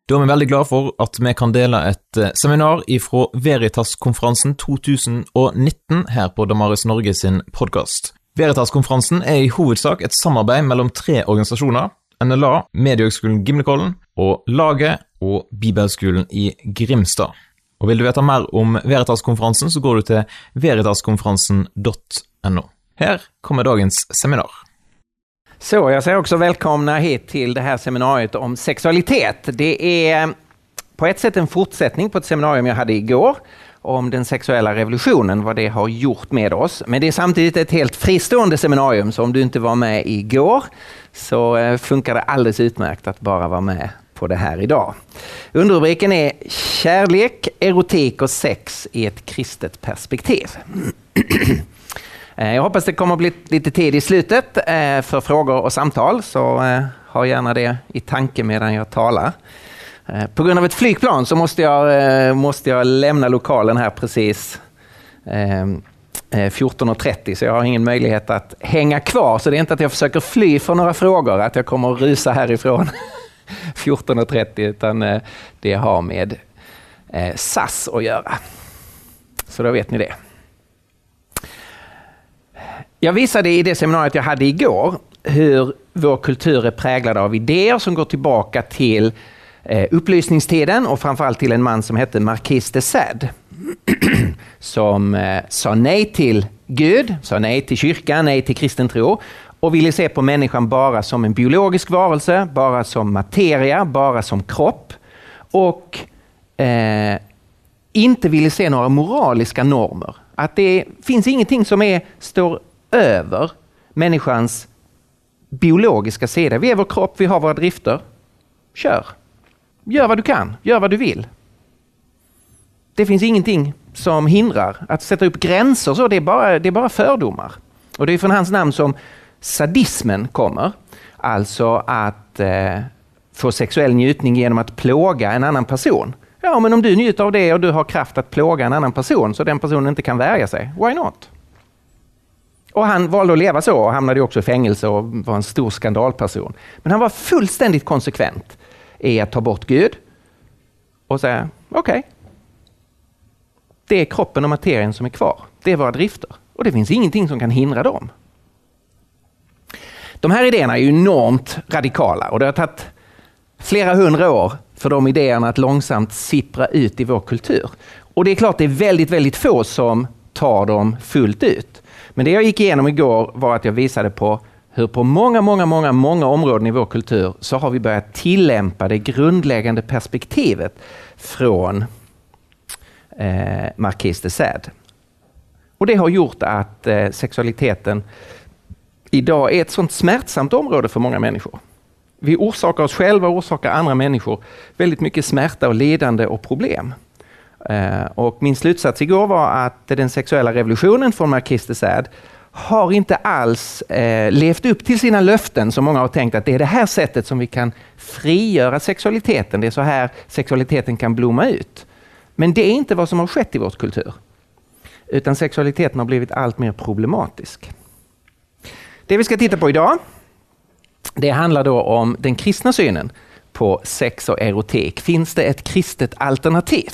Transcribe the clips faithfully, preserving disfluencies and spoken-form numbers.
Da er vi veldig glad for at vi kan dele et seminar fra Veritas-konferansen to tusen nitten her på Damaris Norge sin podcast. Veritas-konferansen er i hovedsak et samarbeid mellom tre organisasjoner, N L A, Mediehøgskolen Gimlekollen og Laget og Bibelskolen i Grimstad. Og vil du veta mer om Veritas-konferansen så går du til veritaskonferensen punkt no. Här kommer dagens seminar. Så jag säger också välkomna hit till det här seminariet om sexualitet. Det är på ett sätt en fortsättning på ett seminarium jag hade igår om den sexuella revolutionen, vad det har gjort med oss. Men det är samtidigt ett helt fristående seminarium, så om du inte var med igår så funkar det alldeles utmärkt att bara vara med på det här idag. Underrubriken är Kärlek, erotik och sex i ett kristet perspektiv. Jag hoppas det kommer att bli lite tid i slutet för frågor och samtal, så ha gärna det i tanke medan jag talar. På grund av ett flygplan så måste jag, måste jag lämna lokalen här precis fjorton trettio, så jag har ingen möjlighet att hänga kvar. Så det är inte att jag försöker fly för några frågor, att jag kommer att rusa härifrån fjorton trettio, utan det har med S A S att göra. Så då vet ni det. Jag visade i det seminariet jag hade igår hur vår kultur är präglad av idéer som går tillbaka till eh, upplysningstiden och framförallt till en man som hette Marquis de Sade som eh, sa nej till Gud, sa nej till kyrkan, nej till kristen tro och ville se på människan bara som en biologisk varelse, bara som materia, bara som kropp och eh, inte ville se några moraliska normer. Att det finns ingenting som är, står över människans biologiska sida. Vi är vår kropp, vi har våra drifter. Kör. Gör vad du kan, gör vad du vill. Det finns ingenting som hindrar att sätta upp gränser, så det är bara, det är bara fördomar. Och det är från hans namn som sadismen kommer. Alltså att eh, få sexuell njutning genom att plåga en annan person. Ja, men om du njuter av det och du har kraft att plåga en annan person så den personen inte kan värja sig, why not? Och han valde att leva så och hamnade också i fängelse och var en stor skandalperson. Men han var fullständigt konsekvent i att ta bort Gud och säga, okej, okay, det är kroppen och materien som är kvar. Det är våra drifter. Och det finns ingenting som kan hindra dem. De här idéerna är ju enormt radikala och det har tagit flera hundra år för de idéerna att långsamt sippra ut i vår kultur. Och det är klart det är väldigt, väldigt få som tar dem fullt ut. Men det jag gick igenom igår var att jag visade på hur på många, många, många, många områden i vår kultur så har vi börjat tillämpa det grundläggande perspektivet från eh, Marquis de Sade. Och det har gjort att eh, sexualiteten idag är ett sånt smärtsamt område för många människor. Vi orsakar oss själva och orsakar andra människor väldigt mycket smärta och lidande och problem. Uh, och min slutsats igår var att den sexuella revolutionen från Marquis de Sade har inte alls uh, levt upp till sina löften, som många har tänkt att det är det här sättet som vi kan frigöra sexualiteten. Det är så här sexualiteten kan blomma ut. Men det är inte vad som har skett i vår kultur. Utan sexualiteten har blivit allt mer problematisk. Det vi ska titta på idag, det handlar då om den kristna synen på sex och erotik. Finns det ett kristet alternativ?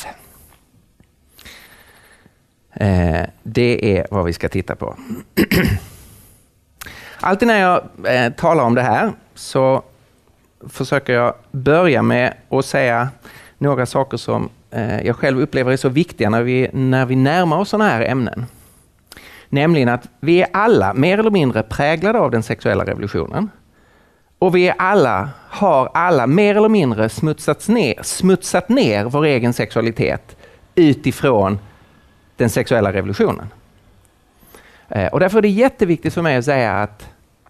Eh, det är vad vi ska titta på. Alltid när jag eh, talar om det här så försöker jag börja med att säga några saker som eh, jag själv upplever är så viktiga när vi, när vi närmar oss sådana här ämnen. Nämligen att vi är alla mer eller mindre präglade av den sexuella revolutionen. Och vi är alla, har alla mer eller mindre smutsat ner, smutsat ner vår egen sexualitet utifrån den sexuella revolutionen. Eh, och därför är det jätteviktigt för mig att säga att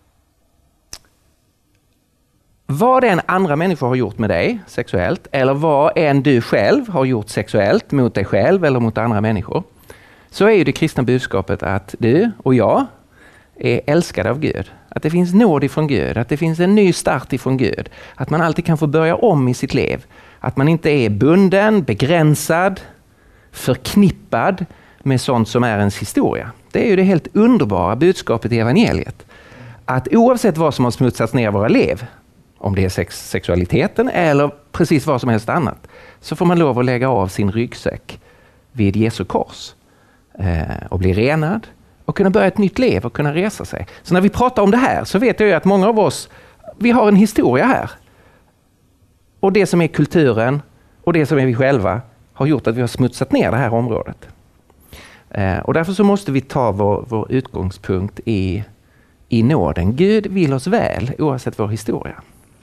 vad en andra människor har gjort med dig sexuellt, eller vad en du själv har gjort sexuellt mot dig själv eller mot andra människor, så är ju det kristna budskapet att du och jag är älskade av Gud. Att det finns nåd ifrån Gud, att det finns en ny start ifrån Gud. Att man alltid kan få börja om i sitt liv. Att man inte är bunden, begränsad, förknippad med sånt som är ens historia. Det är ju det helt underbara budskapet i evangeliet. Att oavsett vad som har smutsats ner våra liv, om det är sex, sexualiteten eller precis vad som helst annat, så får man lov att lägga av sin ryggsäck vid Jesu kors eh, och bli renad och kunna börja ett nytt liv och kunna resa sig. Så när vi pratar om det här så vet jag ju att många av oss, vi har en historia här. Och det som är kulturen och det som är vi själva har gjort att vi har smutsat ner det här området. Eh, och därför så måste vi ta vår, vår utgångspunkt i, i nåden. Gud vill oss väl oavsett vår historia.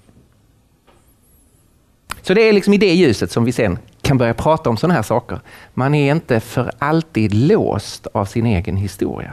Så det är liksom i det ljuset som vi sen kan börja prata om sådana här saker. Man är inte för alltid låst av sin egen historia.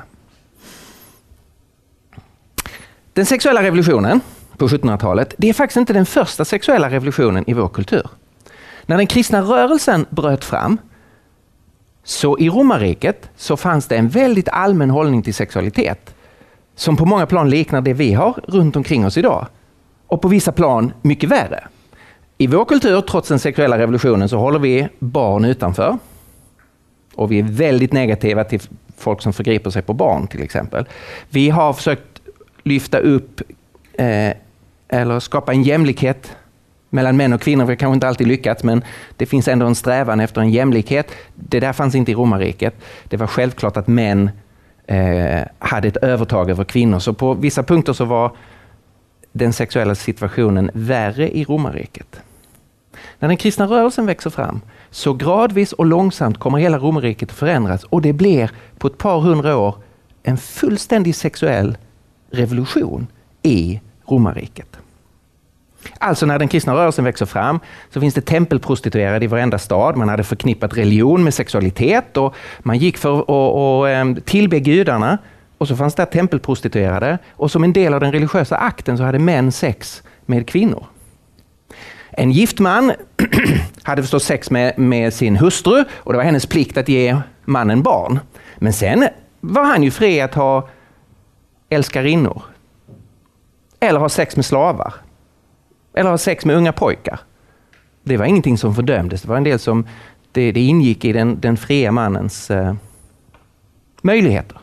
Den sexuella revolutionen på sjuttonhundratalet, det är faktiskt inte den första sexuella revolutionen i vår kultur. När den kristna rörelsen bröt fram, så i romarriket så fanns det en väldigt allmän hållning till sexualitet som på många plan liknar det vi har runt omkring oss idag. Och på vissa plan mycket värre. I vår kultur, trots den sexuella revolutionen, så håller vi barn utanför. Och vi är väldigt negativa till folk som förgriper sig på barn till exempel. Vi har försökt lyfta upp eh, eller skapa en jämlikhet mellan män och kvinnor. Vi har kanske inte alltid lyckats, men det finns ändå en strävan efter en jämlikhet. Det där fanns inte i romarriket. Det var självklart att män eh, hade ett övertag över kvinnor. Så på vissa punkter så var den sexuella situationen värre i romarriket. När den kristna rörelsen växer fram, så gradvis och långsamt kommer hela romarriket att förändras, och det blir på ett par hundra år en fullständig sexuell revolution i romarriket. Alltså när den kristna rörelsen växer fram så finns det tempelprostituerade i varenda stad. Man hade förknippat religion med sexualitet och man gick för att tillbe gudarna, och så fanns det tempelprostituerade, och som en del av den religiösa akten så hade män sex med kvinnor. En gift man hade förstås sex med, med sin hustru, och det var hennes plikt att ge mannen barn. Men sen var han ju fri att ha älskarinnor. Eller ha sex med slavar. Eller ha sex med unga pojkar. Det var ingenting som fördömdes. Det var en del som det, det ingick i den, den fria mannens eh, möjligheter.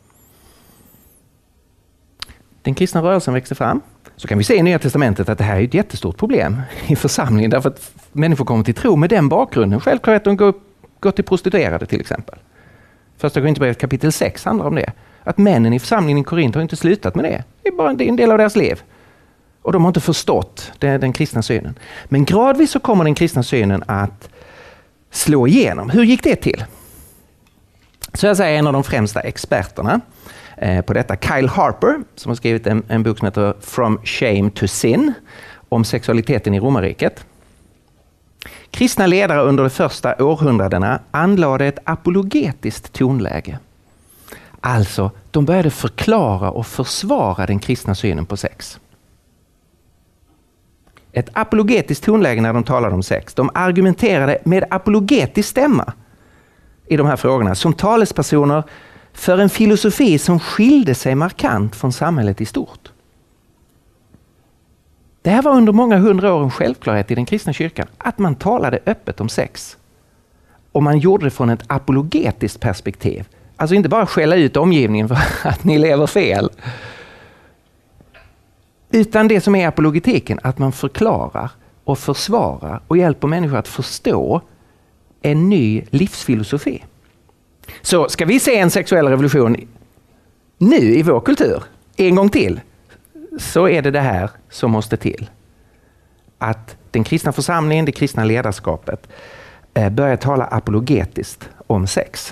Den kristna rörelsen växte fram. Så kan vi se i Nya testamentet att det här är ett jättestort problem i församlingen, därför att människor kommer till tro med den bakgrunden. Självklart att de går, går till prostituerade till exempel. Första Korinthierbrevet kapitel sex handlar om det. Att männen i församlingen i Korint har inte slutat med det. Det är bara en del av deras liv. Och de har inte förstått den, den kristna synen. Men gradvis så kommer den kristna synen att slå igenom. Hur gick det till? Så jag säger en av de främsta experterna eh, på detta, Kyle Harper, som har skrivit en, en bok som heter From Shame to Sin om sexualiteten i romarriket. Kristna ledare under de första århundradena anlade ett apologetiskt tonläge. Alltså, de började förklara och försvara den kristna synen på sex. Ett apologetiskt tonläge när de talade om sex. De argumenterade med apologetisk stämma i de här frågorna som talespersoner för en filosofi som skilde sig markant från samhället i stort. Det här var under många hundra år en självklarhet i den kristna kyrkan, att man talade öppet om sex. Och man gjorde det från ett apologetiskt perspektiv. Alltså inte bara skälla ut omgivningen för att ni lever fel. Utan det som är apologetiken, att man förklarar och försvarar och hjälper människor att förstå en ny livsfilosofi. Så ska vi se en sexuell revolution nu i vår kultur, en gång till, så är det det här som måste till. Att den kristna församlingen, det kristna ledarskapet börjar tala apologetiskt om sex.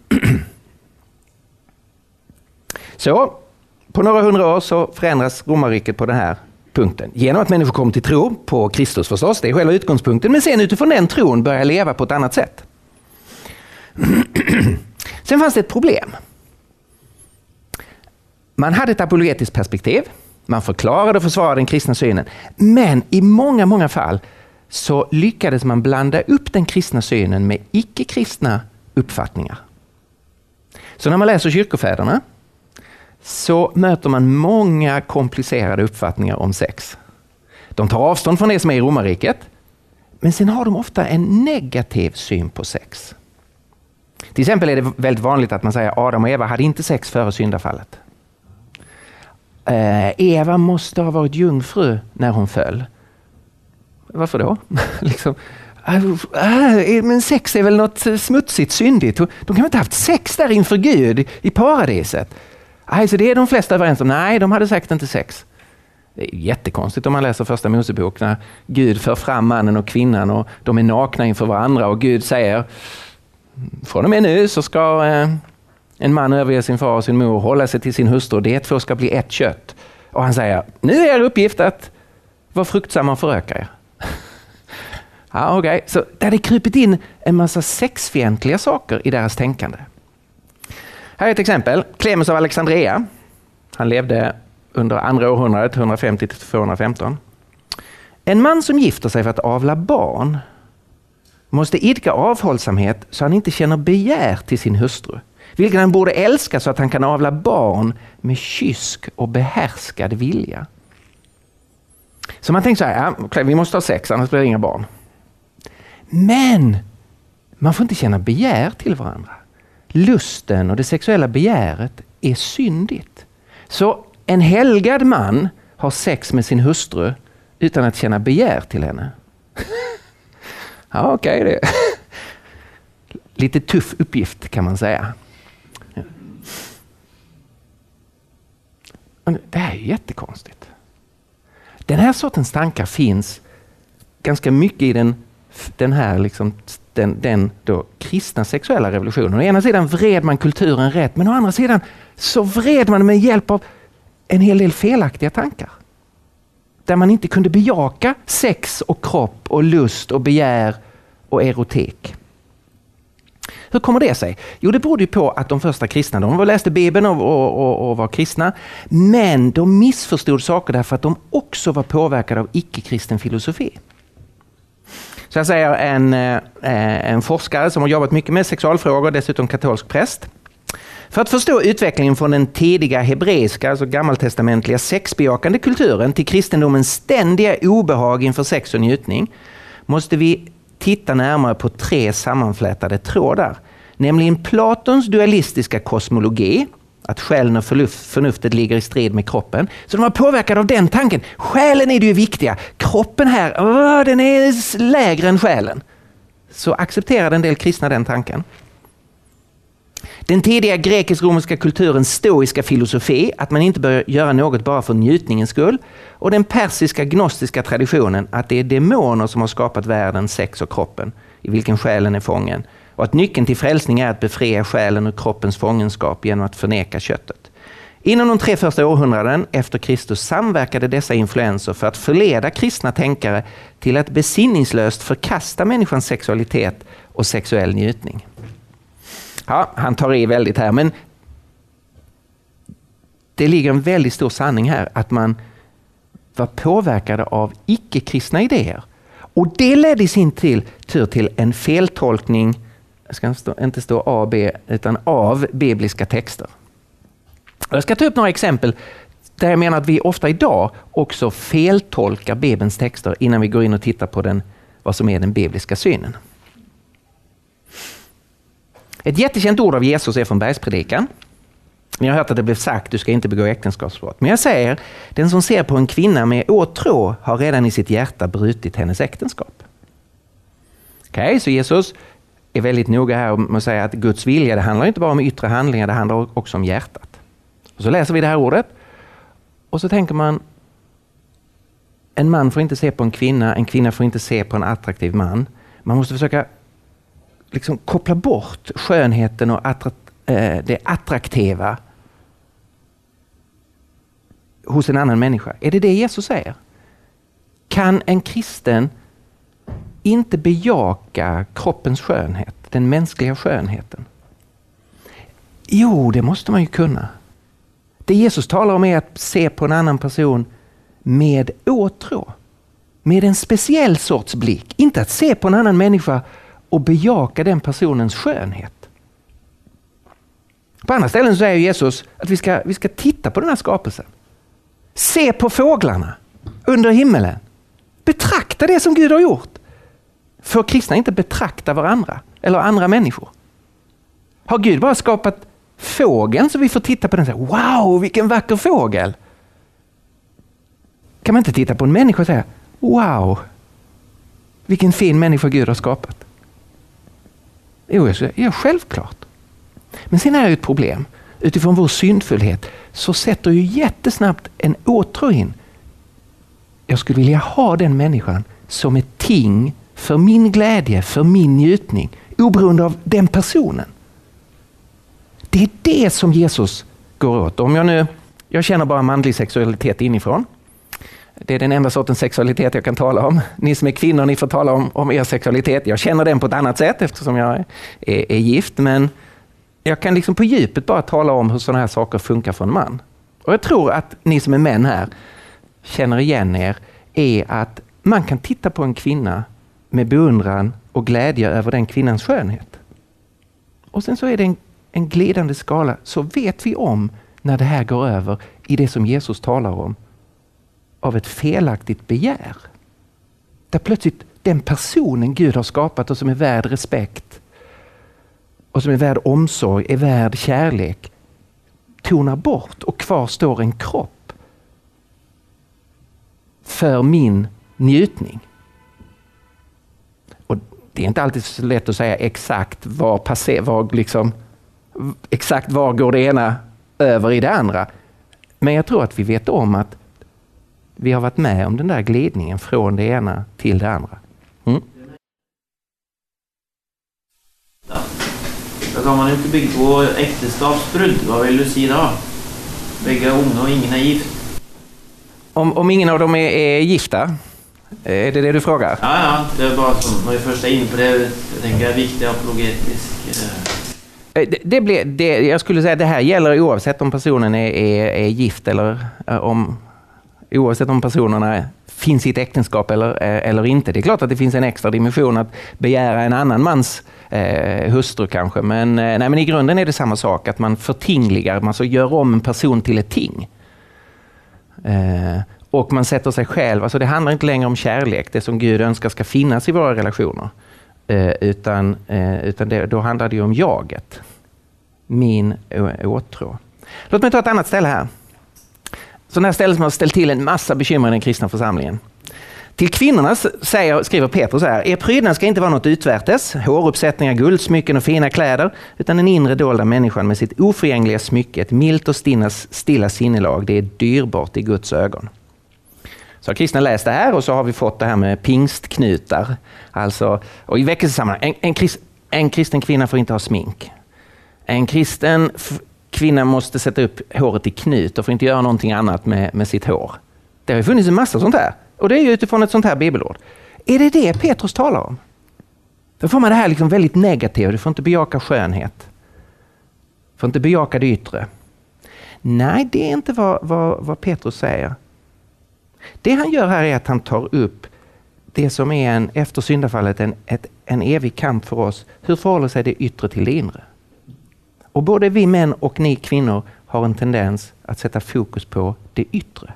Så på några hundra år så förändras romarriket på den här punkten. Genom att människor kommer till tro på Kristus förstås, det är själva utgångspunkten. Men sen utifrån den tron börjar leva på ett annat sätt. Sen fanns det ett problem. Man hade ett apologetiskt perspektiv. Man förklarade och försvarade den kristna synen. Men i många, många fall så lyckades man blanda upp den kristna synen med icke-kristna uppfattningar. Så när man läser kyrkofäderna så möter man många komplicerade uppfattningar om sex. De tar avstånd från det som är i romarriket, men sen har de ofta en negativ syn på sex. Till exempel är det väldigt vanligt att man säger att Adam och Eva hade inte sex före syndafallet. eh, Eva måste ha varit jungfru när hon föll. Varför då? liksom, äh, men sex är väl något smutsigt, syndigt. De kan väl inte ha haft sex där inför Gud i paradiset? Alltså det är de flesta överens om. Nej, de hade säkert inte sex. Det är jättekonstigt om man läser första Mosebok när Gud för fram mannen och kvinnan och de är nakna inför varandra och Gud säger från och med nu så ska eh, en man överge sin far och sin mor och hålla sig till sin hustru och det två ska bli ett kött. Och han säger, nu är er uppgift att vara fruktsamma och föröka er. Ja, okej. Okay. Så där det krypit in en massa sexfientliga saker i deras tänkande. Här är ett exempel. Clemens av Alexandria. Han levde under andra århundradet, hundrafemtio till tvåhundrafemton. En man som gifter sig för att avla barn måste idka avhållsamhet så han inte känner begär till sin hustru, vilken han borde älska så att han kan avla barn med kysk och behärskad vilja. Så man tänker så här, ja, vi måste ha sex, annars blir det inga barn. Men man får inte känna begär till varandra. Lusten och det sexuella begäret är syndigt. Så en helgad man har sex med sin hustru utan att känna begär till henne. Ja, okej okay, det. Lite tuff uppgift kan man säga. Det här är jättekonstigt. Den här sortens tankar finns ganska mycket i den, den här liksom, den, den då kristna sexuella revolutionen. Å ena sidan vred man kulturen rätt, men å andra sidan så vred man med hjälp av en hel del felaktiga tankar. Där man inte kunde bejaka sex och kropp och lust och begär och erotik. Hur kommer det sig? Jo, det berodde ju på att de första kristna, de läste Bibeln och, och, och, och var kristna, men de missförstod saker därför att de också var påverkade av icke-kristen filosofi. Så jag säger en, en forskare som har jobbat mycket med sexualfrågor, dessutom katolsk präst. För att förstå utvecklingen från den tidiga hebreiska, alltså gammaltestamentliga sexbejakande kulturen till kristendomens ständiga obehag inför sex och njutning måste vi titta närmare på tre sammanflätade trådar. Nämligen Platons dualistiska kosmologi, att själen och förnuftet ligger i strid med kroppen. Så de var påverkade av den tanken. Själen är det ju viktiga. Kroppen här, åh, den är lägre än själen. Så accepterade en del kristna den tanken. Den tidiga grekisk-romerska kulturens stoiska filosofi, att man inte bör göra något bara för njutningens skull. Och den persiska gnostiska traditionen, att det är demoner som har skapat världen, sex och kroppen, i vilken själen är fången. Och att nyckeln till frälsning är att befria själen ur kroppens fångenskap genom att förneka köttet. Inom de tre första århundraden efter Kristus samverkade dessa influenser för att förleda kristna tänkare till att besinningslöst förkasta människans sexualitet och sexuell njutning. Ja, han tar i väldigt här, men det ligger en väldigt stor sanning här att man var påverkade av icke-kristna idéer. Och det ledde i sin tur till en feltolkning, jag ska inte stå, inte stå A B, utan av bibliska texter. Jag ska ta upp några exempel där jag menar att vi ofta idag också feltolkar Bibelns texter innan vi går in och tittar på den, vad som är den bibliska synen. Ett jättekänt ord av Jesus är från Bergspredikan. Ni har hört att det blev sagt, du ska inte begå äktenskapsbrott. Men jag säger, den som ser på en kvinna med åtrå har redan i sitt hjärta brutit hennes äktenskap. Okej, okay, så Jesus är väldigt noga här med att säga att Guds vilja, det handlar inte bara om yttre handlingar, det handlar också om hjärtat. Och så läser vi det här ordet och så tänker man, en man får inte se på en kvinna, en kvinna får inte se på en attraktiv man. Man måste försöka liksom koppla bort skönheten och attra- eh, det attraktiva hos en annan människa. Är det det Jesus säger? Kan en kristen inte bejaka kroppens skönhet, den mänskliga skönheten? Jo, det måste man ju kunna. Det Jesus talar om är att se på en annan person med åtrå. Med en speciell sorts blick. Inte att se på en annan människa och bejaka den personens skönhet. På andra ställen så säger Jesus att vi ska, vi ska titta på den här skapelsen. Se på fåglarna under himmelen. Betrakta det som Gud har gjort. För kristna inte betrakta varandra eller andra människor. Har Gud bara skapat fågeln så vi får titta på den och säga, wow, vilken vacker fågel. Kan man inte titta på en människa och säga, wow, vilken fin människa Gud har skapat? Jo, ja, självklart. Men sen är det ju ett problem. Utifrån vår syndfullhet så sätter ju jättesnabbt en åtrå in. Jag skulle vilja ha den människan som ett ting för min glädje, för min njutning, oberoende av den personen. Det är det som Jesus går åt. Om jag nu, jag känner bara manlig sexualitet inifrån. Det är den enda sortens sexualitet jag kan tala om. Ni som är kvinnor, ni får tala om, om er sexualitet. Jag känner den på ett annat sätt eftersom jag är, är, är gift. Men jag kan liksom på djupet bara tala om hur sådana här saker funkar för en man. Och jag tror att ni som är män här känner igen er är att man kan titta på en kvinna med beundran och glädje över den kvinnans skönhet. Och sen så är det en, en glidande skala. Så vet vi om när det här går över i det som Jesus talar om. Av ett felaktigt begär. Där plötsligt den personen Gud har skapat och som är värd respekt och som är värd omsorg, är värd kärlek, tonar bort och kvar står en kropp för min njutning. Och det är inte alltid så lätt att säga exakt var passer, var liksom, exakt var går det ena över i det andra. Men jag tror att vi vet om att vi har varit med om den där glidningen från det ena till det andra. Mm. Då kan man inte bygga på äktenskapsbrud. Vad vill du säga då? Bägge unga och ingen är gift. Om, om ingen av dem är, är gifta? Är det det du frågar? Ja, ja. Det är bara som när vi först är inne på det. Jag tänker är viktigt apologetisk. Det, det blir, det, jag skulle säga att det här gäller oavsett om personen är, är, är gift eller om... Oavsett om personerna finns i ett äktenskap eller, eller inte. Det är klart att det finns en extra dimension att begära en annan mans eh, hustru kanske. Men, nej, men i grunden är det samma sak. Att man förtingligar, man så gör om en person till ett ting. Eh, och man sätter sig själv. Alltså det handlar inte längre om kärlek. Det som Gud önskar ska finnas i våra relationer. Eh, utan eh, utan det, då handlar det ju om jaget. Min åtrå. Låt mig ta ett annat ställe här. Så när stället som har ställt till en massa bekymmer i den kristna församlingen. Till kvinnorna säger, skriver Petrus så här: er prydnad ska inte vara något utvärtes, håruppsättningar, guldsmycken och fina kläder, utan den inre dolda människan med sitt oförgängliga smycke, ett milt och stilla, stilla sinnelag, det är dyrbart i Guds ögon. Så har kristna läst det här och så har vi fått det här med pingstknutar. Alltså, och i väckelsesammanhang, en, en, krist, en kristen kvinna får inte ha smink. En kristen f- kvinna måste sätta upp håret i knut och får inte göra någonting annat med, med sitt hår. Det har ju funnits en massa sånt här. Och det är ju utifrån ett sånt här bibelord. Är det det Petrus talar om? Då får man det här liksom väldigt negativt. Du får inte bejaka skönhet. Du får inte bejaka det yttre. Nej, det är inte vad, vad, vad Petrus säger. Det han gör här är att han tar upp det som är en, efter syndafallet en, ett, en evig kamp för oss. Hur förhåller sig det yttre till det inre? Och både vi män och ni kvinnor har en tendens att sätta fokus på det yttre.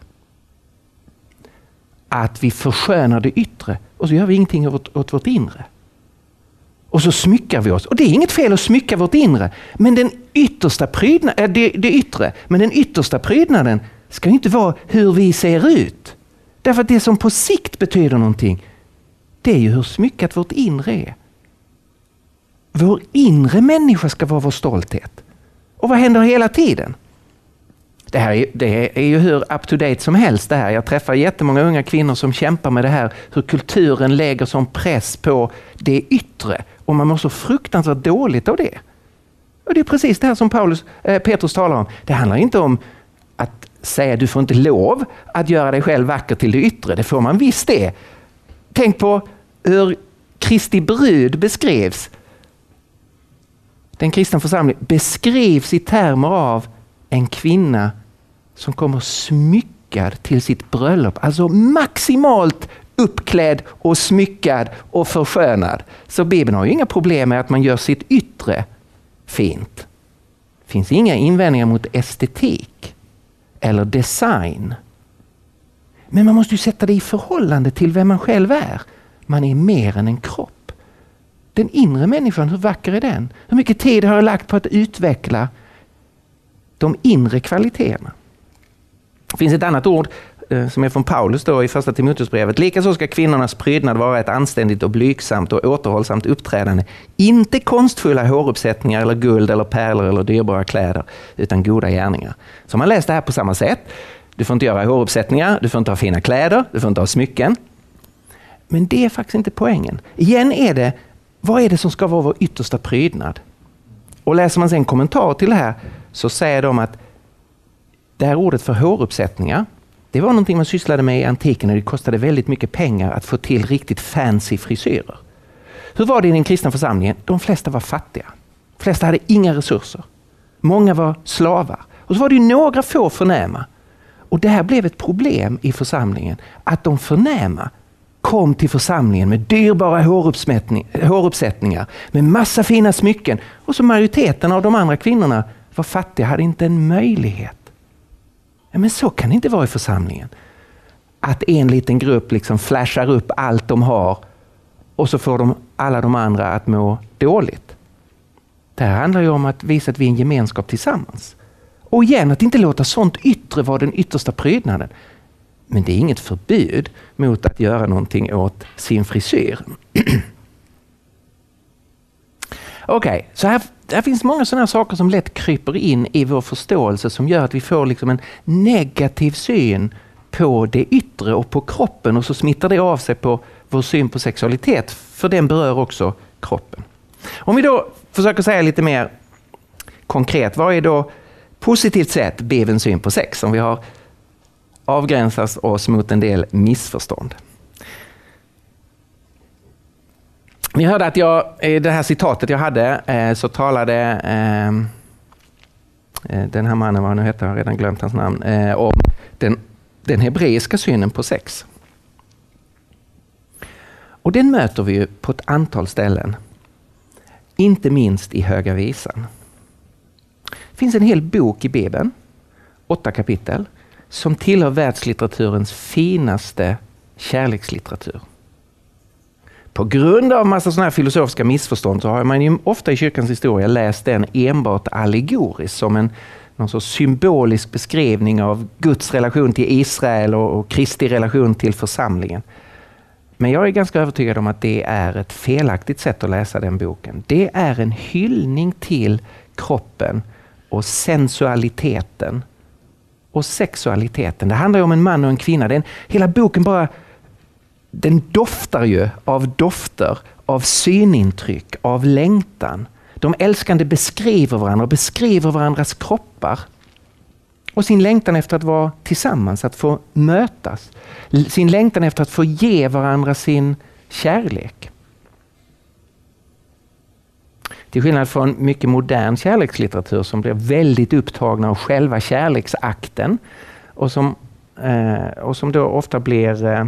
Att vi förskönar det yttre och så gör vi ingenting åt, åt vårt inre. Och så smyckar vi oss. Och det är inget fel att smycka vårt inre. Men den yttersta prydnaden, det, det yttre, men den yttersta prydnaden ska inte vara hur vi ser ut. Därför att det som på sikt betyder någonting, det är ju hur smyckat vårt inre är. Vår inre människa ska vara vår stolthet. Och vad händer hela tiden? Det här är, det är ju hur up to date som helst det här. Jag träffar jättemånga unga kvinnor som kämpar med det här. Hur kulturen lägger som press på det yttre. Och man mår så fruktansvärt dåligt av det. Och det är precis det här som Paulus, äh, Petrus talar om. Det handlar inte om att säga du får inte lov att göra dig själv vacker till det yttre. Det får man visst det. Tänk på hur Kristi brud beskrevs. Den kristna församlingen beskrivs i termer av en kvinna som kommer smyckad till sitt bröllop. Alltså maximalt uppklädd och smyckad och förskönad. Så Bibeln har ju inga problem med att man gör sitt yttre fint. Det finns inga invändningar mot estetik eller design. Men man måste ju sätta det i förhållande till vem man själv är. Man är mer än en kropp. Den inre människan, hur vacker är den? Hur mycket tid har jag lagt på att utveckla de inre kvaliteterna? Det finns ett annat ord som är från Paulus då i första Timoteusbrevet. Likaså ska kvinnornas prydnad vara ett anständigt och blygsamt och återhållsamt uppträdande. Inte konstfulla håruppsättningar eller guld eller pärlor eller dyrbara kläder, utan goda gärningar. Så man läser det här på samma sätt. Du får inte göra håruppsättningar, du får inte ha fina kläder, du får inte ha smycken. Men det är faktiskt inte poängen. Igen är det, vad är det som ska vara vår yttersta prydnad? Och läser man sen kommentar till det här så säger de att det här ordet för håruppsättningar, det var någonting man sysslade med i antiken och det kostade väldigt mycket pengar att få till riktigt fancy frisyrer. Hur var det i den kristna församlingen? De flesta var fattiga. De flesta hade inga resurser. Många var slavar. Och så var det ju några få förnäma. Och det här blev ett problem i församlingen. Att de förnäma kom till församlingen med dyrbara håruppsättningar, med massa fina smycken. Och så majoriteten av de andra kvinnorna var fattiga, hade inte en möjlighet. Ja, men så kan det inte vara i församlingen. Att en liten grupp liksom flashar upp allt de har och så får de alla de andra att må dåligt. Det här handlar ju om att visa att vi är en gemenskap tillsammans. Och igen, att inte låta sånt yttre vara den yttersta prydnaden. Men det är inget förbud mot att göra någonting åt sin frisyr. Okej, okay, så här, här finns många sådana saker som lätt kryper in i vår förståelse som gör att vi får liksom en negativ syn på det yttre och på kroppen, och så smittar det av sig på vår syn på sexualitet, för den berör också kroppen. Om vi då försöker säga lite mer konkret, vad är då positivt sett Bibelns syn på sex, om vi har avgränsat oss mot en del missförstånd? Ni hörde att jag i det här citatet jag hade eh, så talade eh, den här mannen, vad nu heter, jag har redan glömt hans namn, eh, om den, den hebreiska synen på sex. Och den möter vi ju på ett antal ställen. Inte minst i Höga visan. Det finns en hel bok i Bibeln, åtta kapitel, som tillhör världslitteraturens finaste kärlekslitteratur. På grund av massa sådana här filosofiska missförstånd så har man ju ofta i kyrkans historia läst den enbart allegoriskt, som en någon så symbolisk beskrivning av Guds relation till Israel och, och Kristi relation till församlingen. Men jag är ganska övertygad om att det är ett felaktigt sätt att läsa den boken. Det är en hyllning till kroppen och sensualiteten och sexualiteten. Det handlar ju om en man och en kvinna. Den, hela boken bara, den doftar ju av dofter, av synintryck, av längtan. De älskande beskriver varandra och beskriver varandras kroppar. Och sin längtan efter att vara tillsammans, att få mötas. Sin längtan efter att få ge varandra sin kärlek. Till skillnad från mycket modern kärlekslitteratur som blir väldigt upptagna av själva kärleksakten. Och som, eh, och som då ofta blir... Eh,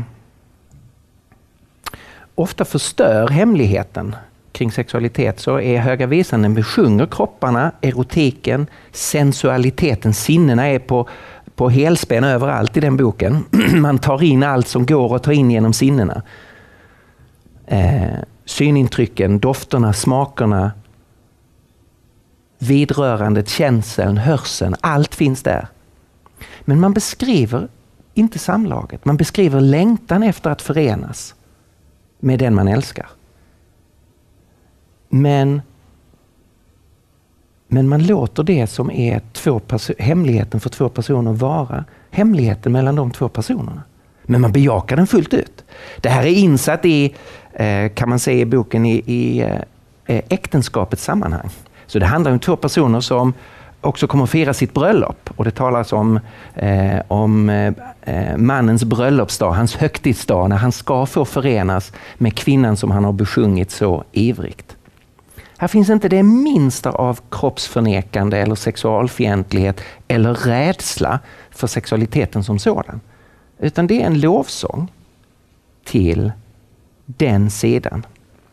ofta förstör hemligheten kring sexualitet, så är Höga visan, den besjunger kropparna, erotiken, sensualiteten. Sinnena är på, på helspänn överallt i den boken. Man tar in allt som går att ta in genom sinnena. Eh, synintrycken, dofterna, smakerna, vidrörandet, känseln, hörseln, allt finns där. Men man beskriver inte samlaget. Man beskriver längtan efter att förenas med den man älskar. Men, men man låter det som är två perso- hemligheten för två personer vara hemligheten mellan de två personerna. Men man bejakar den fullt ut. Det här är insatt i, eh, kan man säga i boken, i, i eh, äktenskapets sammanhang. Så det handlar om två personer som också kommer att fira sitt bröllop. Och det talas om, eh, om eh, mannens bröllopsdag, hans högtidsdag, när han ska få förenas med kvinnan som han har besjungit så ivrigt. Här finns inte det minsta av kroppsförnekande eller sexualfientlighet eller rädsla för sexualiteten som sådan. Utan det är en lovsång till den sidan.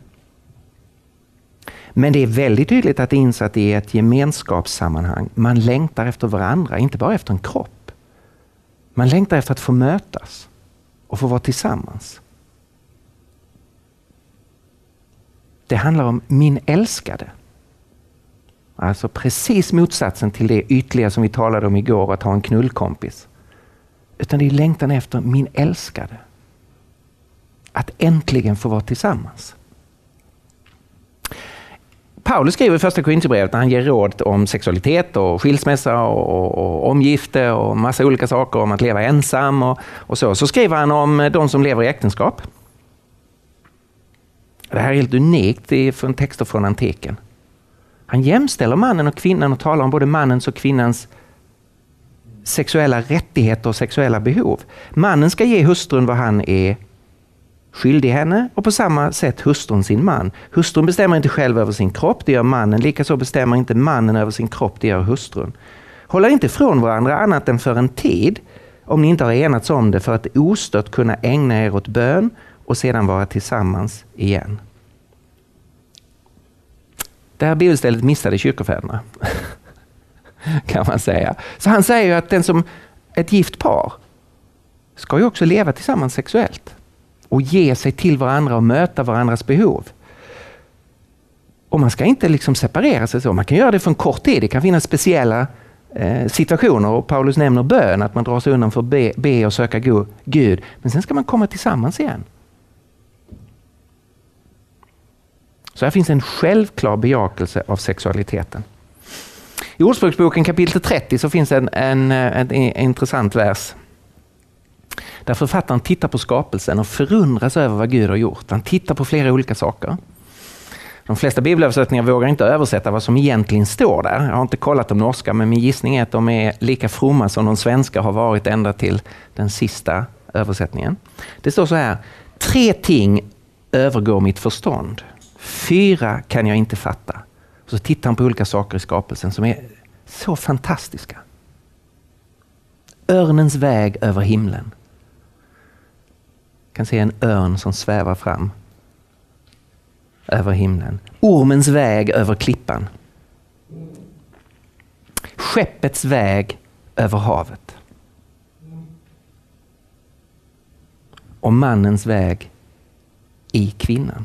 Men det är väldigt tydligt att det är insatt i ett gemenskapssammanhang. Man längtar efter varandra, inte bara efter en kropp. Man längtar efter att få mötas och få vara tillsammans. Det handlar om min älskade. Alltså precis motsatsen till det ytliga som vi talade om igår, att ha en knullkompis. utan det är längtan efter min älskade. Att äntligen få vara tillsammans. Paulus skriver i första Korinthierbrevet när han ger råd om sexualitet och skilsmässa och, och, och omgifte och massa olika saker om att leva ensam och, och så. Så skriver han om de som lever i äktenskap. Det här är helt unikt, det är från texter från antiken. Han jämställer mannen och kvinnan och talar om både mannens och kvinnans sexuella rättigheter och sexuella behov. Mannen ska ge hustrun vad han är skyldig henne och på samma sätt hustrun sin man. Hustrun bestämmer inte själv över sin kropp, det gör mannen. Likaså bestämmer inte mannen över sin kropp, det gör hustrun. Håller inte från varandra annat än för en tid, om ni inte har enats om det, för att ostört kunna ägna er åt bön och sedan vara tillsammans igen. Det här bibelstället missade kyrkofäderna, kan man säga. Så han säger ju att den som ett gift par ska ju också leva tillsammans sexuellt och ge sig till varandra och möta varandras behov. Och man ska inte liksom separera sig så. Man kan göra det för en kort tid. Det kan finnas speciella eh, situationer, och Paulus nämner bön, att man drar sig undan för att be, be och söka go- Gud. Men sen ska man komma tillsammans igen. Så här finns en självklar bejakelse av sexualiteten. I Ordspråksboken kapitel trettio så finns en, en, en, en intressant vers. Där författaren tittar på skapelsen och förundras över vad Gud har gjort. Han tittar på flera olika saker. De flesta bibelöversättningar vågar inte översätta vad som egentligen står där. Jag har inte kollat de norska, men min gissning är att de är lika fromma som de svenska har varit ända till den sista översättningen. Det står så här: tre ting övergår mitt förstånd. Fyra kan jag inte fatta. Och så tittar han på olika saker i skapelsen som är så fantastiska. Örnens väg över himlen. Kan se en örn som svävar fram över himlen. Ormens väg över klippan. Skeppets väg över havet. Och mannens väg i kvinnan.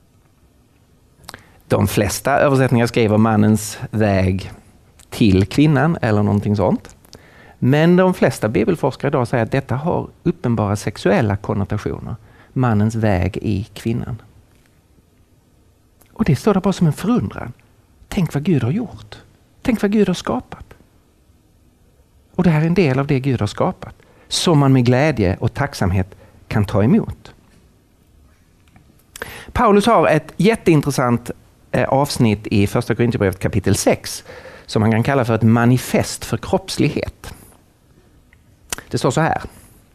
De flesta översättningar skriver mannens väg till kvinnan eller någonting sånt. Men de flesta bibelforskare idag säger att detta har uppenbara sexuella konnotationer. Mannens väg i kvinnan. Och det står där bara som en förundran. Tänk vad Gud har gjort. Tänk vad Gud har skapat. Och det här är en del av det Gud har skapat. Som man med glädje och tacksamhet kan ta emot. Paulus har ett jätteintressant avsnitt i första Korinthierbrevet kapitel sex som man kan kalla för ett manifest för kroppslighet. Det står så här: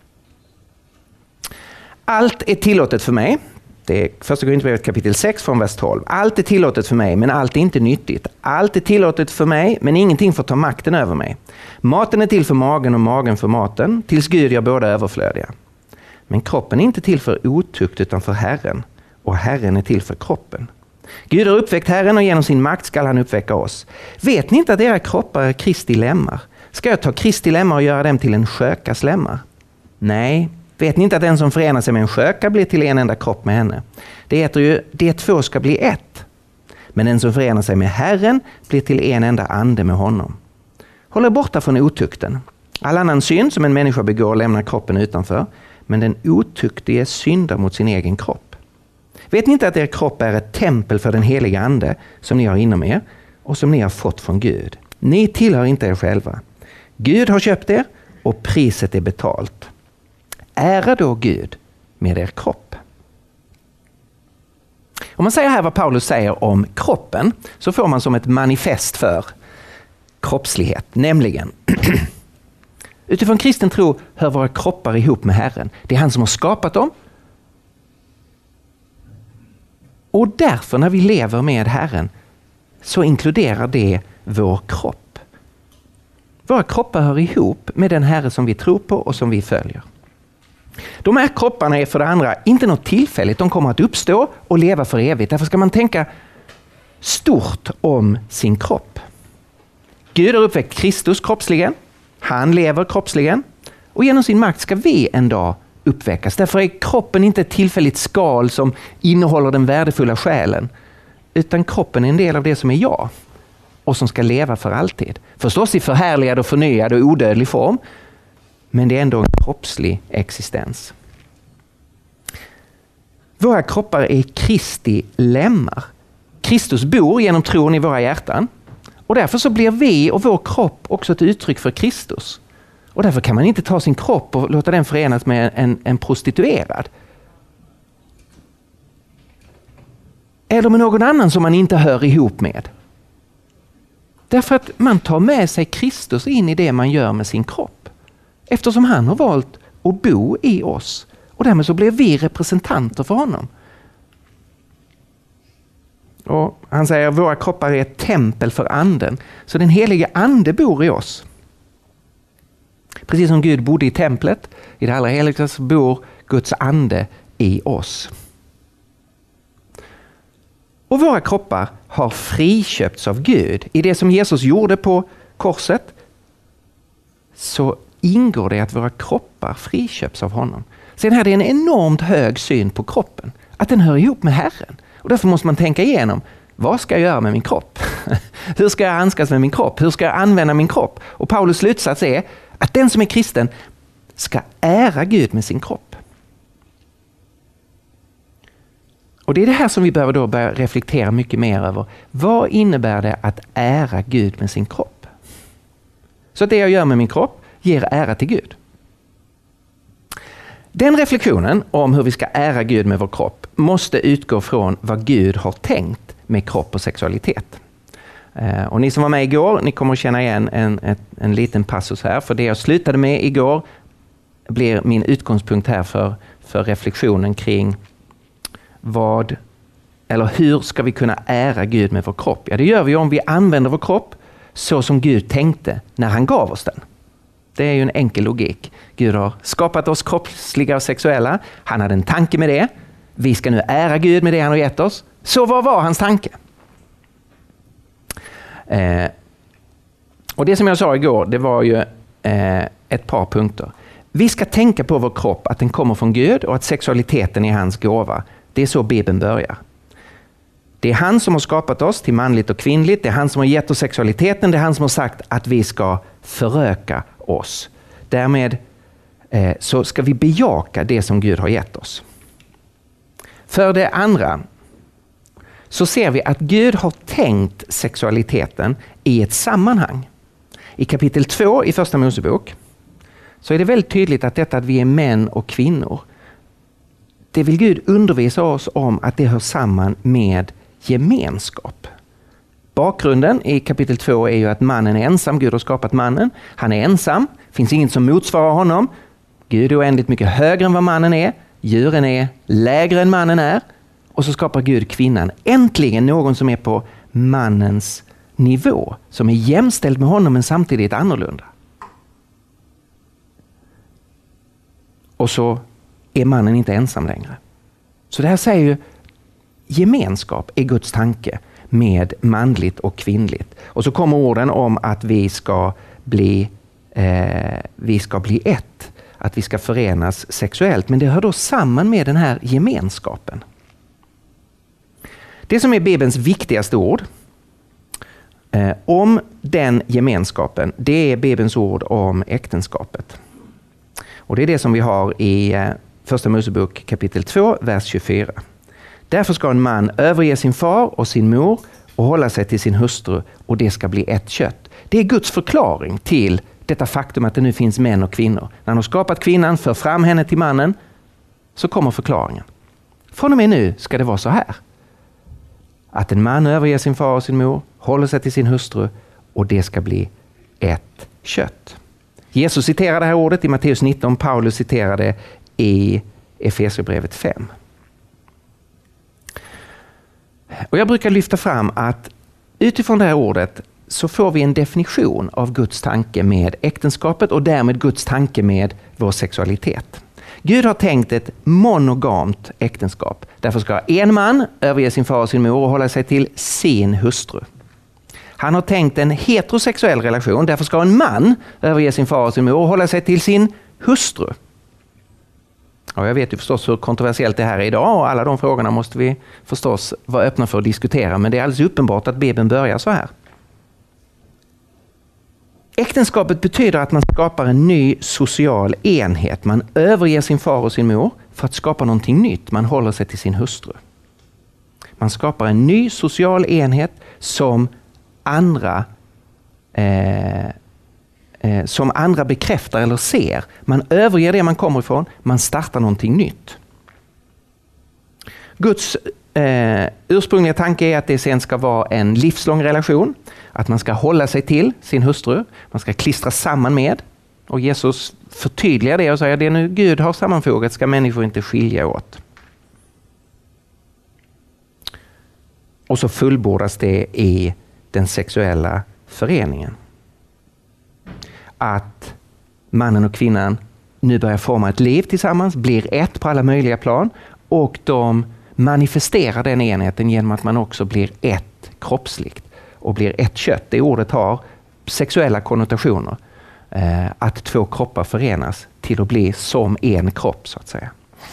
allt är tillåtet för mig. Det är första Korinthierbrevet kapitel sex från vers tolv. Allt är tillåtet för mig, men allt är inte nyttigt. Allt är tillåtet för mig, men ingenting får ta makten över mig. Maten är till för magen och magen för maten, tills Gud gör båda överflödiga. Men kroppen är inte till för otukt utan för Herren, och Herren är till för kroppen. Gud har uppväckt Herren, och genom sin makt skall han uppväcka oss. Vet ni inte att era kroppar är Kristi lemmar? Ska jag ta Kristi lemmar och göra dem till en skökas lemmar? Nej, vet ni inte att den som förenar sig med en sköka blir till en enda kropp med henne? Det heter ju, de två ska bli ett. Men den som förenar sig med Herren blir till en enda ande med honom. Håll er borta från otukten. All annan synd som en människa begår lämnar kroppen utanför, men den otuktige syndar mot sin egen kropp. Vet ni inte att er kropp är ett tempel för den heliga ande som ni har inom er och som ni har fått från Gud? Ni tillhör inte er själva. Gud har köpt er och priset är betalt. Ära då Gud med er kropp. Om man säger här vad Paulus säger om kroppen, så får man som ett manifest för kroppslighet. Nämligen, utifrån kristen tro hör våra kroppar ihop med Herren. Det är han som har skapat dem. Och därför när vi lever med Herren så inkluderar det vår kropp. Våra kroppar hör ihop med den Herre som vi tror på och som vi följer. De här kropparna är för det andra inte något tillfälligt. De kommer att uppstå och leva för evigt. Därför ska man tänka stort om sin kropp. Gud har uppväckt Kristus kroppsligen. Han lever kroppsligen. Och genom sin makt ska vi en dag uppväckas. Därför är kroppen inte ett tillfälligt skal som innehåller den värdefulla själen. Utan kroppen är en del av det som är jag. Och som ska leva för alltid. Förstås i förhärligad och förnyad och odödlig form. men det är ändå en kroppslig existens. Våra kroppar är Kristi lemmar. Kristus bor genom tron i våra hjärtan. Och därför så blir vi och vår kropp också ett uttryck för Kristus. Och därför kan man inte ta sin kropp och låta den förenas med en, en prostituerad. Eller med någon annan som man inte hör ihop med. Därför att man tar med sig Kristus in i det man gör med sin kropp. Eftersom han har valt att bo i oss. Och därmed så blir vi representanter för honom. Och han säger att våra kroppar är ett tempel för anden. Så den helige ande bor i oss. Precis som Gud bodde i templet, i det allra heligaste, så bor Guds ande i oss. Och våra kroppar har friköpts av Gud. I det som Jesus gjorde på korset så ingår det att våra kroppar friköps av honom. Sen här är det en enormt hög syn på kroppen. Att den hör ihop med Herren. Och därför måste man tänka igenom, vad ska jag göra med min kropp? Hur ska jag handskas med min kropp? Hur ska jag använda min kropp? Och Paulus slutsats är att den som är kristen ska ära Gud med sin kropp. Och det är det här som vi behöver då börja reflektera mycket mer över. Vad innebär det att ära Gud med sin kropp? Så att det jag gör med min kropp ger ära till Gud. Den reflektionen om hur vi ska ära Gud med vår kropp måste utgå från vad Gud har tänkt med kropp och sexualitet. Och ni som var med igår, ni kommer att känna igen en, en, en liten passus här. För det jag slutade med igår blir min utgångspunkt här för, för reflektionen kring vad, eller hur ska vi kunna ära Gud med vår kropp? Ja, det gör vi om vi använder vår kropp så som Gud tänkte när han gav oss den. Det är ju en enkel logik. Gud har skapat oss kroppsliga och sexuella. Han hade en tanke med det. Vi ska nu ära Gud med det han har gett oss. Så vad var hans tanke? Eh, och det som jag sa igår, det var ju eh, ett par punkter. Vi ska tänka på vår kropp, att den kommer från Gud och att sexualiteten är hans gåva. Det är så Bibeln börjar. Det är han som har skapat oss till manligt och kvinnligt. Det är han som har gett oss sexualiteten. Det är han som har sagt att vi ska föröka oss. Därmed eh, så ska vi bejaka det som Gud har gett oss. För det andra så ser vi att Gud har tänkt sexualiteten i ett sammanhang. I kapitel två i första Mosebok så är det väldigt tydligt att detta att vi är män och kvinnor, det vill Gud undervisa oss om att det hör samman med gemenskap. Bakgrunden i kapitel två är ju att mannen är ensam. Gud har skapat mannen. Han är ensam. Finns inget som motsvarar honom. Gud är oändligt mycket högre än vad mannen är. Djuren är lägre än mannen är. Och så skapar Gud kvinnan. Äntligen någon som är på mannens nivå. Som är jämställd med honom men samtidigt annorlunda. Och så är mannen inte ensam längre. Så det här säger ju gemenskap är Guds tanke med manligt och kvinnligt. Och så kommer orden om att vi ska bli, eh, vi ska bli ett. Att vi ska förenas sexuellt. Men det hör då samman med den här gemenskapen. Det som är Bibelns viktigaste ord eh, om den gemenskapen, det är Bibelns ord om äktenskapet. Och det är det som vi har i eh, första Mosebok kapitel två, vers tjugofyra. Därför ska en man överge sin far och sin mor och hålla sig till sin hustru och det ska bli ett kött. Det är Guds förklaring till detta faktum att det nu finns män och kvinnor. När han har skapat kvinnan, för fram henne till mannen, så kommer förklaringen. Från och med nu ska det vara så här. Att en man överger sin far och sin mor, håller sig till sin hustru och det ska bli ett kött. Jesus citerar det här ordet i Matteus nitton, Paulus citerar det i Efesierbrevet fem. Och jag brukar lyfta fram att utifrån det här ordet så får vi en definition av Guds tanke med äktenskapet och därmed Guds tanke med vår sexualitet. Gud har tänkt ett monogamt äktenskap. Därför ska en man överge sin far och sin mor och hålla sig till sin hustru. Han har tänkt en heterosexuell relation. Därför ska en man överge sin far och sin mor och hålla sig till sin hustru. Och jag vet ju förstås hur kontroversiellt det här är idag och alla de frågorna måste vi förstås vara öppna för att diskutera. Men det är alldeles uppenbart att Bibeln börjar så här. Äktenskapet betyder att man skapar en ny social enhet. Man överger sin far och sin mor för att skapa någonting nytt. Man håller sig till sin hustru. Man skapar en ny social enhet som andra eh, eh, som andra bekräftar eller ser. Man överger det man kommer ifrån. Man startar någonting nytt. Guds eh, ursprungliga tanke är att det sen ska vara en livslång relation. Att man ska hålla sig till sin hustru. Man ska klistra samman med. Och Jesus förtydligar det och säger att det nu Gud har sammanfogat ska människor inte skilja åt. Och så fullbordas det i den sexuella föreningen. Att mannen och kvinnan nu börjar forma ett liv tillsammans, blir ett på alla möjliga plan och de manifesterar den enheten genom att man också blir ett kroppsligt och blir ett kött. Det ordet har sexuella konnotationer. Eh, att två kroppar förenas till att bli som en kropp så att säga.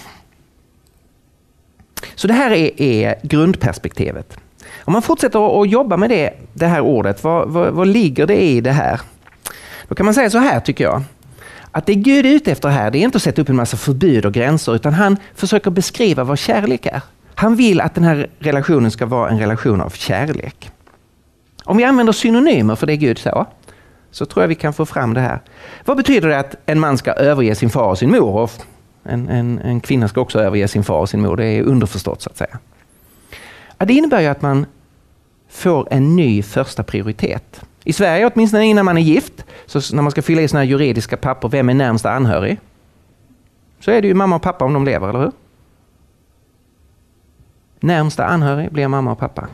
Så det här är, är grundperspektivet. Om man fortsätter att jobba med det, det här ordet, vad, vad, vad ligger det i det här? Då kan man säga så här tycker jag. Att det Gud är ute efter här, det är inte att sätta upp en massa förbud och gränser, utan han försöker beskriva vad kärlek är. Han vill att den här relationen ska vara en relation av kärlek. Om vi använder synonymer för det Gud sa, så tror jag vi kan få fram det här. Vad betyder det att en man ska överge sin far och sin mor? Och en, en, en kvinna ska också överge sin far och sin mor. Det är underförstått så att säga. Ja, det innebär ju att man får en ny första prioritet. I Sverige, åtminstone innan man är gift, så när man ska fylla i såna här juridiska papper, vem är närmsta anhörig? Så är det ju mamma och pappa om de lever, eller hur? Närmsta anhörig blir mamma och pappa.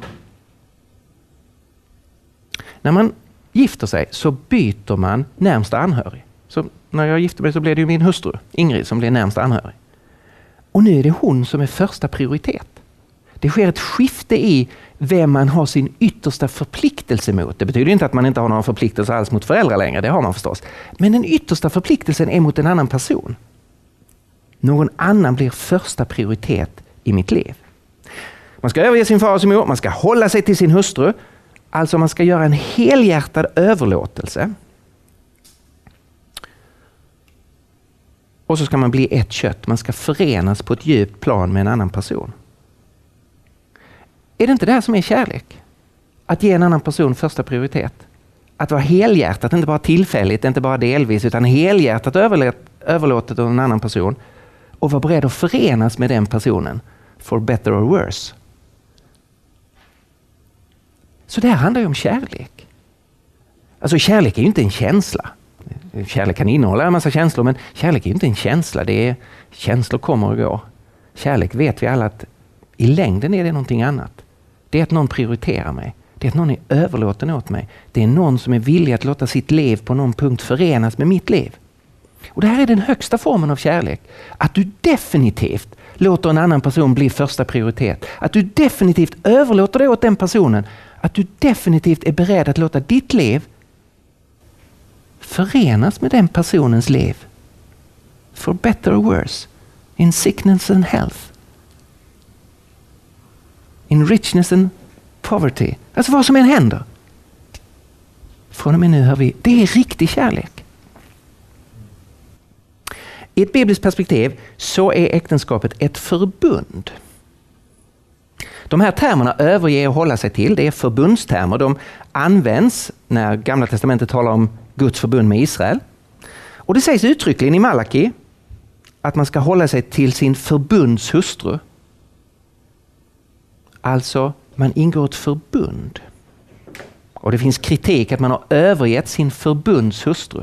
När man gifter sig så byter man närmsta anhörig. Så när jag gifte mig så blev det ju min hustru, Ingrid, som blev närmsta anhörig. Och nu är det hon som är första prioritet. Det sker ett skifte i vem man har sin yttersta förpliktelse mot. Det betyder inte att man inte har någon förpliktelse alls mot föräldrar längre, det har man förstås. Men den yttersta förpliktelsen är mot en annan person. Någon annan blir första prioritet i mitt liv. Man ska överge sin far och sin mor, man ska hålla sig till sin hustru. Alltså man ska göra en helhjärtad överlåtelse. Och så ska man bli ett kött. Man ska förenas på ett djupt plan med en annan person. Är det inte det här som är kärlek? Att ge en annan person första prioritet. Att vara helhjärtat, inte bara tillfälligt, inte bara delvis, utan helhjärtat överlåtet av en annan person. Och vara beredd att förenas med den personen. For better or worse. Så det här handlar ju om kärlek. Alltså kärlek är ju inte en känsla. Kärlek kan innehålla en massa känslor, men kärlek är ju inte en känsla. Det är, känslor kommer och går. Kärlek vet vi alla att i längden är det någonting annat. Det är att någon prioriterar mig. Det är att någon är överlåten åt mig. Det är någon som är villig att låta sitt liv på någon punkt förenas med mitt liv. Och det här är den högsta formen av kärlek. Att du definitivt låter en annan person bli första prioritet. Att du definitivt överlåter det åt den personen. Att du definitivt är beredd att låta ditt liv förenas med den personens liv. For better or worse. In sickness and health. In richness and poverty. Alltså vad som än händer. Från och med nu hör vi, det är riktig kärlek. I ett bibliskt perspektiv så är äktenskapet ett förbund. De här termerna överge och hålla sig till, det är förbundstermer. De används när Gamla testamentet talar om Guds förbund med Israel. Och det sägs uttryckligen i Malaki att man ska hålla sig till sin förbundshustru. Alltså, man ingår ett förbund. Och det finns kritik att man har övergett sin förbundshustru.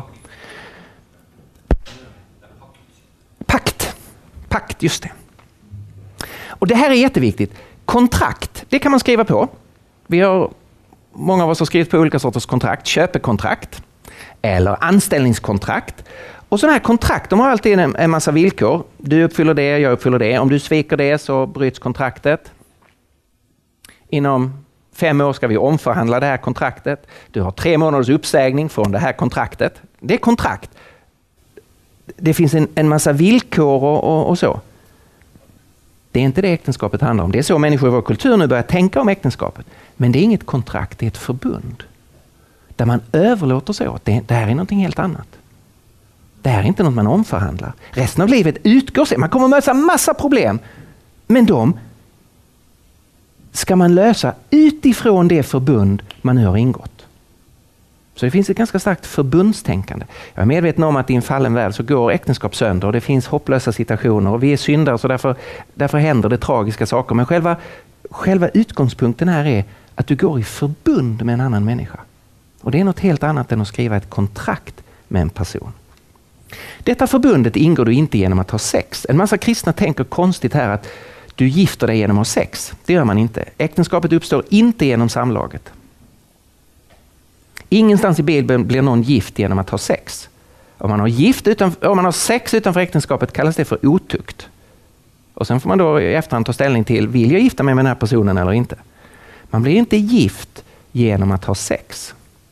Pakt. Pakt, just det. Och det här är jätteviktigt. Kontrakt, det kan man skriva på. Vi har, många av oss har skrivit på olika sorters kontrakt. Köpekontrakt eller anställningskontrakt. Och sådana här kontrakt, de har alltid en, en massa villkor. Du uppfyller det, jag uppfyller det. Om du sviker det så bryts kontraktet. Inom fem år ska vi omförhandla det här kontraktet. Du har tre månaders uppsägning från det här kontraktet. Det är kontrakt. Det finns en, en massa villkor och, och, och så. Det är inte det äktenskapet handlar om. Det är så människor i vår kultur nu börjar tänka om äktenskapet. Men det är inget kontrakt, det är ett förbund. där man överlåter sig åt. Det, det här är någonting helt annat. Det här är inte något man omförhandlar. Resten av livet utgår sig. Man kommer att möta massa problem. Men de ska man lösa utifrån det förbund man nu har ingått. Så det finns ett ganska starkt förbundstänkande. Jag är medveten om att i en fallen värld så går äktenskap sönder och det finns hopplösa situationer och vi är syndare så därför, därför händer det tragiska saker. Men själva, själva utgångspunkten här är att du går i förbund med en annan människa. Och det är något helt annat än att skriva ett kontrakt med en person. Detta förbundet ingår du inte genom att ha sex. En massa kristna tänker konstigt här att du gifter dig genom att ha sex. Det gör man inte. Äktenskapet uppstår inte genom samlaget. Ingenstans i Bibeln blir någon gift genom att ha sex. Om man har, gift utan, om man har sex utanför äktenskapet kallas det för otukt. Och sen får man då i efterhand ta ställning till, vill jag gifta mig med den här personen eller inte? Man blir inte gift genom att ha sex.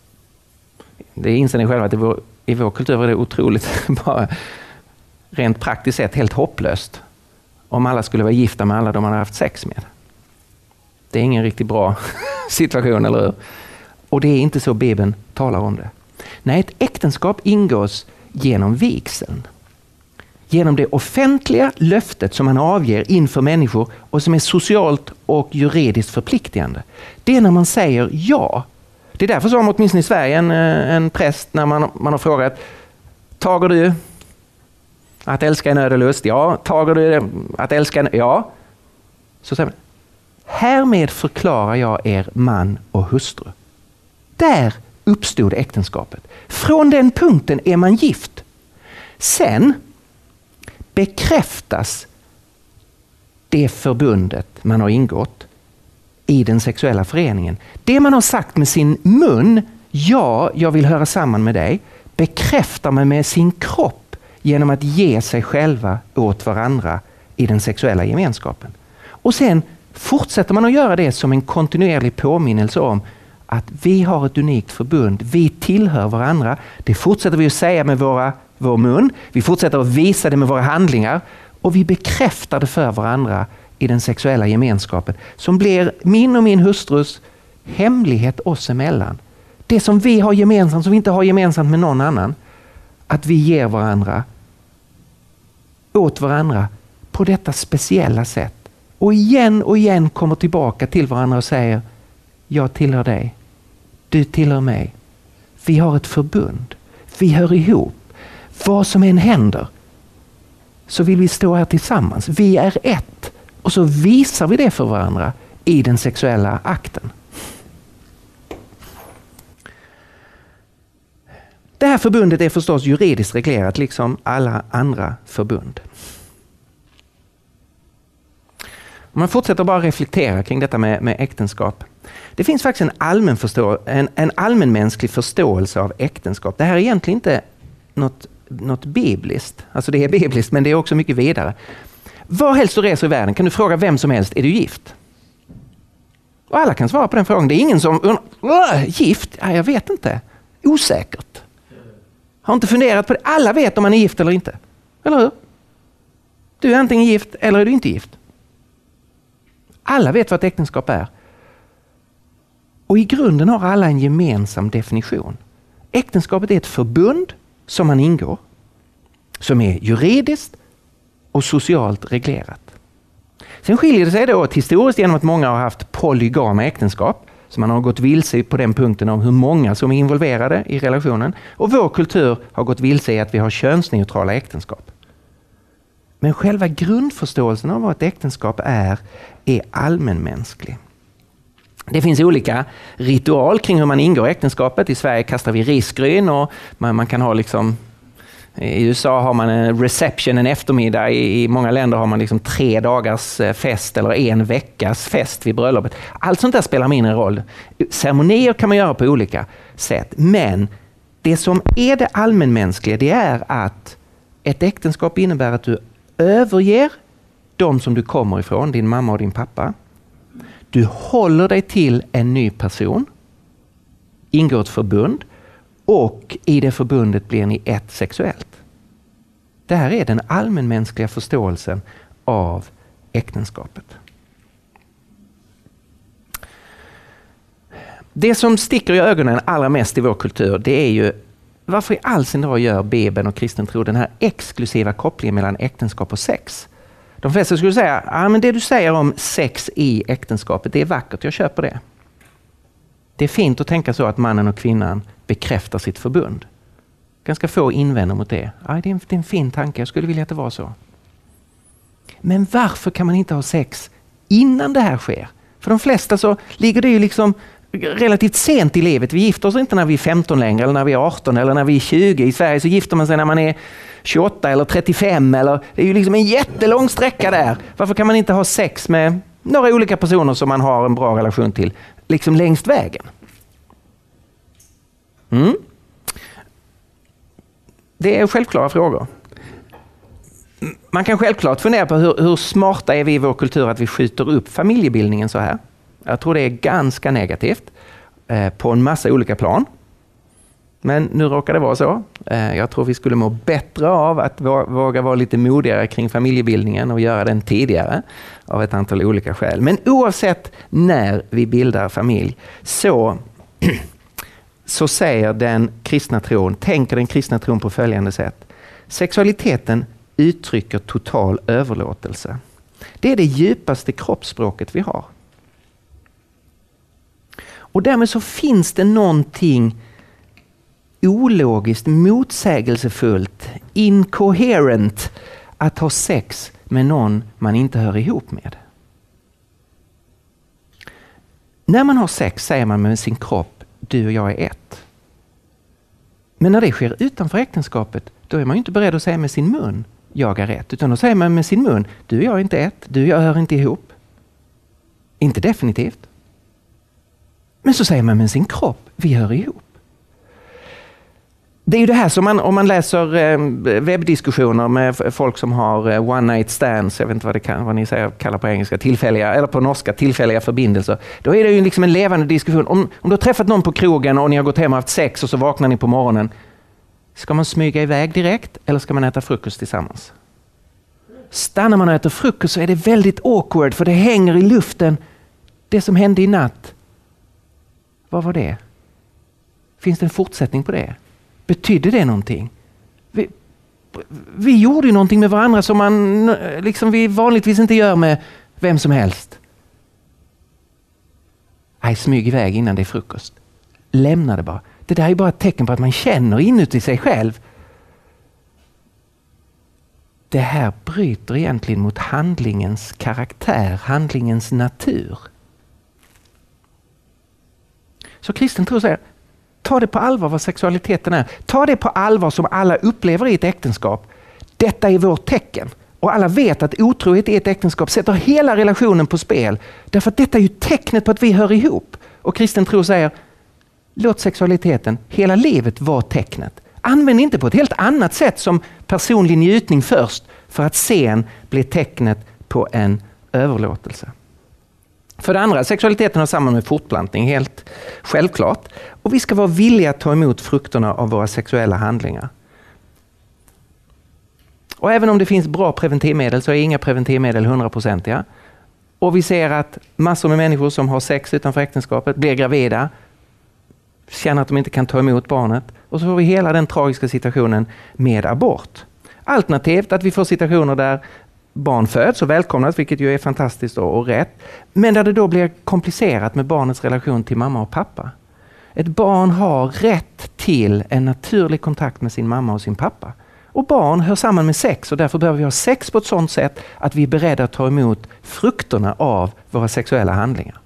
Det inser ni själva att i vår, i vår kultur är det otroligt, bara rent praktiskt sett helt hopplöst. Om alla skulle vara gifta med alla de man har haft sex med. Det är ingen riktigt bra situation, eller hur? Och det är inte så Bibeln talar om det. Nej, ett äktenskap ingås genom vigseln. Genom det offentliga löftet som man avger inför människor och som är socialt och juridiskt förpliktigande. Det är när man säger ja. Det är därför som åtminstone i Sverige en, en präst när man, man har frågat, tager du att älska en nöd och lust? Ja. Tager du att älska en? Ja. Så säger man, härmed förklarar jag er man och hustru. Där uppstod äktenskapet. Från den punkten är man gift. Sen bekräftas det förbundet man har ingått i den sexuella föreningen. Det man har sagt med sin mun, ja, jag vill höra samman med dig, bekräftar man med sin kropp genom att ge sig själva åt varandra i den sexuella gemenskapen. Och sen fortsätter man att göra det som en kontinuerlig påminnelse om att vi har ett unikt förbund, vi tillhör varandra. Det fortsätter vi att säga med våra, vår mun, vi fortsätter att visa det med våra handlingar och vi bekräftar det för varandra i den sexuella gemenskapen som blir min och min hustrus hemlighet oss emellan. Det som vi har gemensamt, som vi inte har gemensamt med någon annan, att vi ger varandra åt varandra på detta speciella sätt. Och igen och igen kommer tillbaka till varandra och säger, jag tillhör dig, du tillhör mig. Vi har ett förbund, vi hör ihop. Vad som än händer så vill vi stå här tillsammans. Vi är ett. Och så visar vi det för varandra i den sexuella akten. Det här förbundet är förstås juridiskt reglerat liksom alla andra förbund. Om man fortsätter bara reflektera kring detta med, med äktenskap. Det finns faktiskt en, allmän förstå, en, en allmänmänsklig förståelse av äktenskap. Det här är egentligen inte något, något bibliskt. Alltså det är bibliskt men det är också mycket vidare. Var helst du reser i världen kan du fråga vem som helst, är du gift? Och alla kan svara på den frågan. Det är ingen som, gift? Ja, jag vet inte. Osäkert. Har inte funderat på det. Alla vet om man är gift eller inte. Eller hur? Du är antingen gift eller är du inte gift. Alla vet vad ett äktenskap är. Och i grunden har alla en gemensam definition. Äktenskapet är ett förbund som man ingår. Som är juridiskt och socialt reglerat. Sen skiljer det sig då historiskt genom att många har haft polygama äktenskap. Så man har gått vilse på den punkten om hur många som är involverade i relationen. Och vår kultur har gått vilse i att vi har könsneutrala äktenskap. Men själva grundförståelsen av vad ett äktenskap är, är allmänmänsklig. Det finns olika ritual kring hur man ingår äktenskapet. I Sverige kastar vi risgryn och man, man kan ha liksom... I U S A har man en reception en eftermiddag. I, i många länder har man liksom tre dagars fest eller en veckas fest vid bröllopet. Allt sånt där spelar mindre roll. Ceremonier kan man göra på olika sätt. Men det som är det allmänmänskliga, det är att ett äktenskap innebär att du överger de som du kommer ifrån, din mamma och din pappa. Du håller dig till en ny person, ingår ett förbund och i det förbundet blir ni ett sexuellt. Det här är den allmänmänskliga förståelsen av äktenskapet. Det som sticker i ögonen allra mest i vår kultur, det är ju varför i all sin dag gör Bibeln och kristen tro den här exklusiva kopplingen mellan äktenskap och sex? De flesta skulle säga, ja, men det du säger om sex i äktenskapet, det är vackert, jag köper det. Det är fint att tänka så att mannen och kvinnan bekräftar sitt förbund. Ganska få invänder mot det. Ja, det är en, det är en fin tanke, jag skulle vilja att det var så. Men varför kan man inte ha sex innan det här sker? För de flesta så ligger det ju liksom relativt sent i livet. Vi gifter oss inte när vi är femton längre, eller när vi är arton, eller när vi är tjugo. I Sverige så gifter man sig när man är tjugoåtta eller trettiofem. Eller, det är ju liksom en jättelång sträcka där. Varför kan man inte ha sex med några olika personer som man har en bra relation till, liksom längst vägen? Mm. Det är självklara frågor. Man kan självklart fundera på hur, hur smarta är vi i vår kultur att vi skjuter upp familjebildningen så här. Jag tror det är ganska negativt eh, på en massa olika plan. Men nu råkar det vara så. Eh, jag tror vi skulle må bättre av att våga vara lite modigare kring familjebildningen och göra den tidigare av ett antal olika skäl. Men oavsett när vi bildar familj så, så säger den kristna tron, tänker den kristna tron på följande sätt. Sexualiteten uttrycker total överlåtelse. Det är det djupaste kroppsspråket vi har. Och därmed så finns det någonting ologiskt, motsägelsefullt, incoherent att ha sex med någon man inte hör ihop med. När man har sex säger man med sin kropp, du och jag är ett. Men när det sker utanför äktenskapet, då är man ju inte beredd att säga med sin mun, jag är ett. Utan då säger man med sin mun, du och jag är inte ett, du och jag hör inte ihop. Inte definitivt. Men så säger man med sin kropp, vi hör ihop. Det är ju det här som man, om man läser eh, webbdiskussioner med folk som har eh, one night stands, jag vet inte vad, det kan, vad ni säger, kallar på engelska, tillfälliga, eller på norska, tillfälliga förbindelser. Då är det ju liksom en levande diskussion. Om, om du har träffat någon på krogen och ni har gått hem och haft sex och så vaknar ni på morgonen. Ska man smyga iväg direkt eller ska man äta frukost tillsammans? Stannar man och äter frukost så är det väldigt awkward för det hänger i luften. Det som hände i natt. Vad var det? Finns det en fortsättning på det? Betyder det någonting? Vi, vi gjorde ju någonting med varandra som man liksom vi vanligtvis inte gör med vem som helst. Nej, smyg iväg innan det är frukost. Lämna det bara. Det där är bara ett tecken på att man känner inuti sig själv. Det här bryter egentligen mot handlingens karaktär, handlingens natur. Så kristen tror säger, ta det på allvar vad sexualiteten är. Ta det på allvar som alla upplever i ett äktenskap. Detta är vårt tecken. Och alla vet att otrohet i ett äktenskap sätter hela relationen på spel. Därför att detta är ju tecknet på att vi hör ihop. Och kristen tro säger, låt sexualiteten, hela livet vara tecknet. Använd inte på ett helt annat sätt som personlig njutning först för att sen bli tecknet på en överlåtelse. För det andra, sexualiteten har samman med fortplantning, helt självklart. Och vi ska vara villiga att ta emot frukterna av våra sexuella handlingar. Och även om det finns bra preventivmedel så är inga preventivmedel hundraprocentiga. Och vi ser att massor med människor som har sex utanför äktenskapet blir gravida, känner att de inte kan ta emot barnet. Och så får vi hela den tragiska situationen med abort. Alternativt att vi får situationer där barn föds och välkomnas, vilket ju är fantastiskt och rätt. Men där det då blir komplicerat med barnets relation till mamma och pappa. Ett barn har rätt till en naturlig kontakt med sin mamma och sin pappa. Och barn hör samman med sex och därför behöver vi ha sex på ett sådant sätt att vi är beredda att ta emot frukterna av våra sexuella handlingar.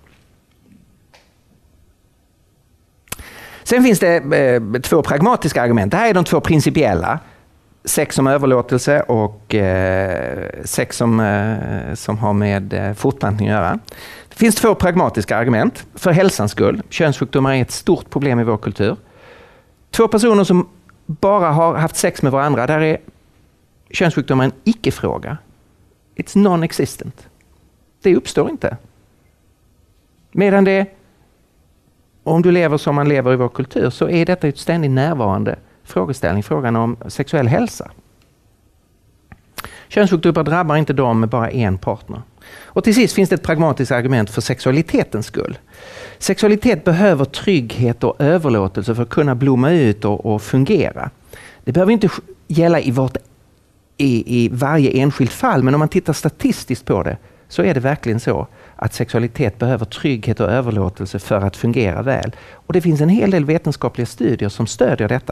Sen finns det eh, två pragmatiska argument. Det här är de två principiella. Sex som överlåtelse och eh, sex som, eh, som har med eh, fortplantning att göra. Det finns två pragmatiska argument. För hälsans skull. Könssjukdomar är ett stort problem i vår kultur. Två personer som bara har haft sex med varandra, där är könssjukdomar en icke-fråga. It's non-existent. Det uppstår inte. Medan det, om du lever som man lever i vår kultur, så är detta ett ständigt närvarande frågeställning, frågan om sexuell hälsa. Könssjukdomar drabbar inte dem med bara en partner. Och till sist finns det ett pragmatiskt argument för sexualitetens skull. Sexualitet behöver trygghet och överlåtelse för att kunna blomma ut och, och fungera. Det behöver inte gälla i, vart, i, i varje enskilt fall, men om man tittar statistiskt på det så är det verkligen så att sexualitet behöver trygghet och överlåtelse för att fungera väl. Och det finns en hel del vetenskapliga studier som stödjer detta.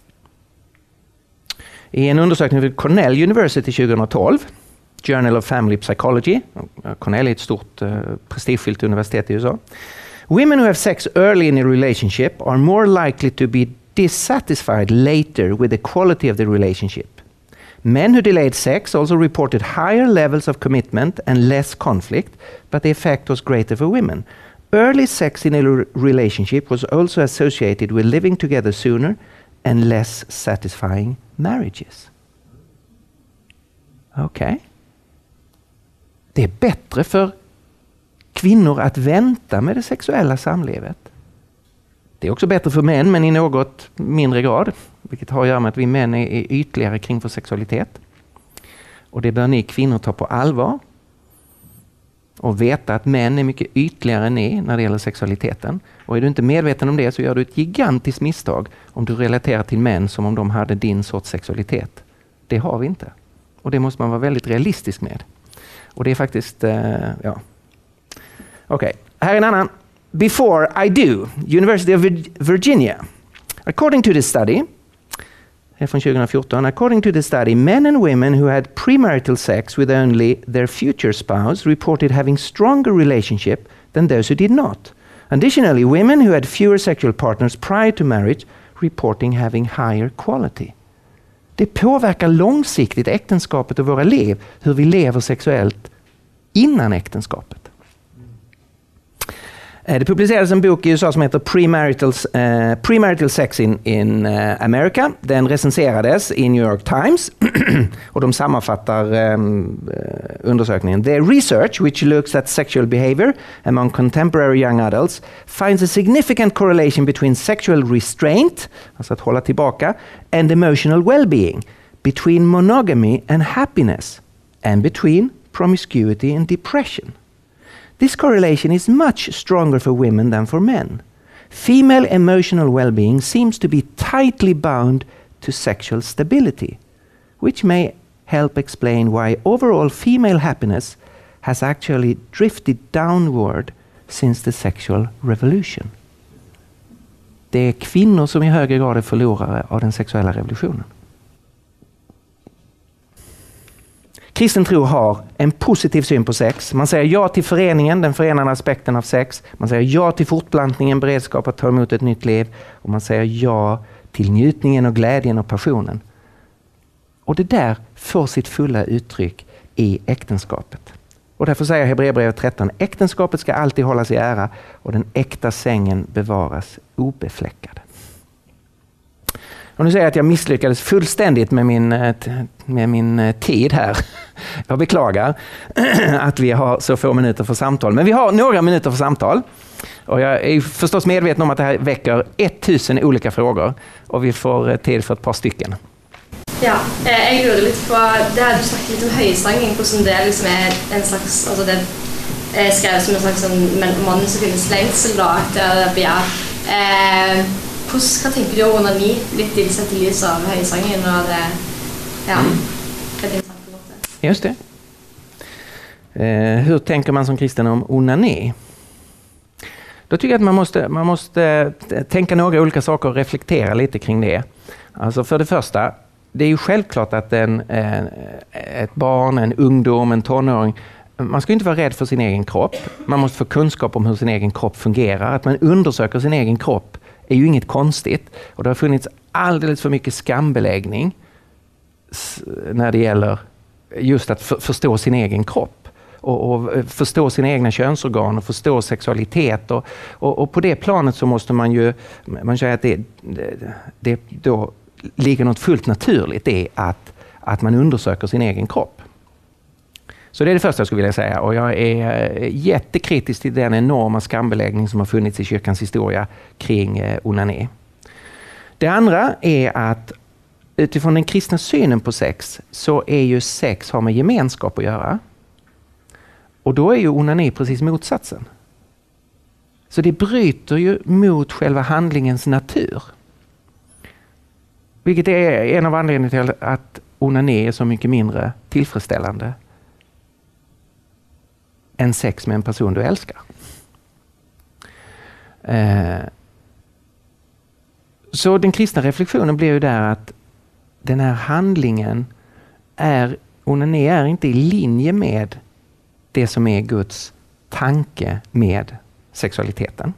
I en undersökning vid Cornell University tjugohundratolv, Journal of Family Psychology, Cornell är ett stort uh, prestigefyllt universitet i U S A. Women who have sex early in a relationship are more likely to be dissatisfied later with the quality of the relationship. Men who delayed sex also reported higher levels of commitment and less conflict, but the effect was greater for women. Early sex in a re- relationship was also associated with living together sooner and less satisfying marriages. Okej. Okay. Det är bättre för kvinnor att vänta med det sexuella samlivet. Det är också bättre för män, men i något mindre grad. Vilket har att göra med att vi män är, är ytligare kring vår sexualitet. Och det bör ni kvinnor ta på allvar. Och veta att män är mycket ytligare än ni när det gäller sexualiteten. Och är du inte medveten om det så gör du ett gigantiskt misstag om du relaterar till män som om de hade din sorts sexualitet. Det har vi inte. Och det måste man vara väldigt realistisk med. Och det är faktiskt, uh, ja. Okej, okay. Här är en annan. Before I do, University of Virginia. According to the study, är från tjugohundrafjorton, according to the study, men and women who had premarital sex with only their future spouse reported having stronger relationship than those who did not. Additionally, women who had fewer sexual partners prior to marriage reporting having higher quality. Det påverkar långsiktigt äktenskapet och våra liv, hur vi lever sexuellt innan äktenskapet. Det publicerades en bok i U S A som heter Premarital, uh, Premarital Sex in, in uh, America. Den recenserades i New York Times och de sammanfattar um, uh, undersökningen. Their research, which looks at sexual behavior among contemporary young adults, finds a significant correlation between sexual restraint, alltså att hålla tillbaka, and emotional well-being, between monogamy and happiness, and between promiscuity and depression. This correlation is much stronger for women than for men. Female emotional well-being seems to be tightly bound to sexual stability, which may help explain why overall female happiness has actually drifted downward since the sexual revolution. Det är kvinnor som i högre grad är förlorare av den sexuella revolutionen. Kristen tro har en positiv syn på sex. Man säger ja till föreningen, den förenande aspekten av sex. Man säger ja till fortplantningen, beredskap att ta emot ett nytt liv. Och man säger ja till njutningen och glädjen och passionen. Och det där får sitt fulla uttryck i äktenskapet. Och därför säger Hebreerbrevet tretton, äktenskapet ska alltid hållas i ära och den äkta sängen bevaras obefläckad. Och nu säger jag att jag misslyckades fullständigt med min, med min tid här. Jag beklagar att vi har så få minuter för samtal. Men vi har några minuter för samtal. Och jag är förstås medveten om att det här väcker tusen olika frågor. Och vi får tid för ett par stycken. Ja, jag lurer lite på, det har du sagt lite om höjsanging, hvordan det liksom är en slags, alltså det är skrevet som en slags sån mannen som finnes längsel då, efter begär. Eh, Hva tenker du om onani, litt i sett i lys av høysangen og det, ja, det er sant på en måte. Just det. Eh, hur tänker man som kristen om onani? Då tycker jag att man måste, man måste tänka några olika saker och reflektera lite kring det. Alltså för det första, det är ju självklart att en, eh, ett barn, en ungdom, en tonåring, man ska inte vara rädd för sin egen kropp. Man måste få kunskap om hur sin egen kropp fungerar. Att man undersöker sin egen kropp är ju inget konstigt. Och det har funnits alldeles för mycket skambeläggning när det gäller just att för, förstå sin egen kropp. Och, och förstå sina egna könsorgan och förstå sexualitet. Och, och, och på det planet så måste man ju, man säger att det, det, det då ligger något fullt naturligt, det är att, att man undersöker sin egen kropp. Så det är det första jag skulle vilja säga. Och jag är jättekritisk till den enorma skambeläggning som har funnits i kyrkans historia kring eh, onani. Det andra är att utifrån den kristna synen på sex så är ju sex har med gemenskap att göra. Och då är ju onani precis motsatsen. Så det bryter ju mot själva handlingens natur. Vilket är en av anledningarna till att onani är så mycket mindre tillfredsställande än sex med en person du älskar. Eh, så den kristna reflektionen blir ju där att den här handlingen är, onani är inte i linje med det som är Guds tanke med sexualiteten.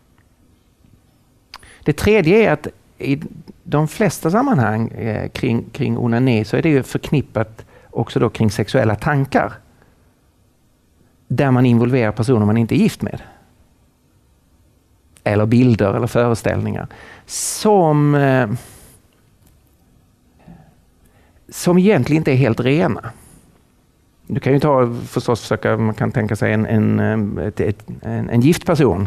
Det tredje är att i de flesta sammanhang eh, kring, kring onani så är det ju förknippat också då kring sexuella tankar. Där man involverar personer man inte är gift med. Eller bilder eller föreställningar. Som, eh, som egentligen inte är helt rena. Du kan ju ta, förstås försöka, man kan tänka sig en, en, ett, ett, en, en gift person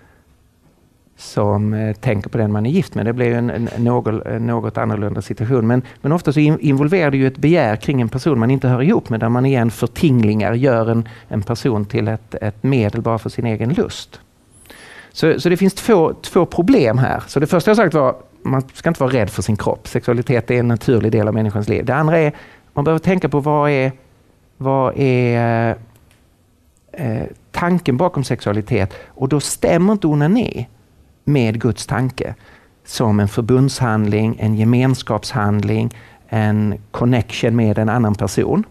som eh, tänker på den man är gift med. Det blir ju en, en, en, något, en något annorlunda situation. Men, men ofta så involverar det ju ett begär kring en person man inte hör ihop med. Där man igen förtinglingar gör en, en person till ett, ett medel bara för sin egen lust. Så, så det finns två, två problem här. Så det första jag sagt var, man ska inte vara rädd för sin kropp. Sexualitet är en naturlig del av människans liv. Det andra är, man behöver tänka på vad är, vad är eh, tanken bakom sexualitet. Och då stämmer inte onani med Guds tanke som en förbundshandling, en gemenskapshandling, en connection med en annan person.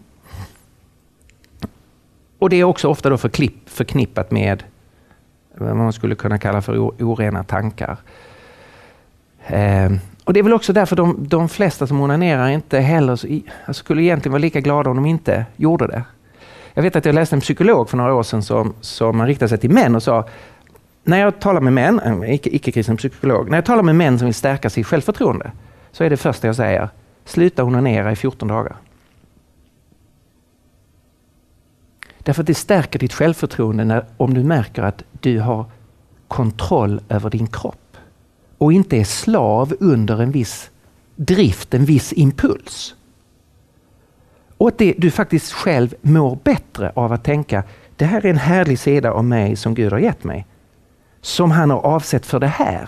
Och det är också ofta då förklipp, förknippat med vad man skulle kunna kalla för orena tankar. Eh, och det är väl också därför de, de flesta som onanerar inte heller så, alltså skulle egentligen vara lika glada om de inte gjorde det. Jag vet att jag läste en psykolog för några år sedan som, som riktade sig till män och sa, när jag talar med män, en icke-kristen psykolog, när jag talar med män som vill stärka sitt självförtroende så är det första jag säger, sluta onanera i fjorton dagar. Därför att det stärker ditt självförtroende när, om du märker att du har kontroll över din kropp och inte är slav under en viss drift, en viss impuls. Och att det, du faktiskt själv mår bättre av att tänka, det här är en härlig sida av mig som Gud har gett mig. Som han har avsett för det här.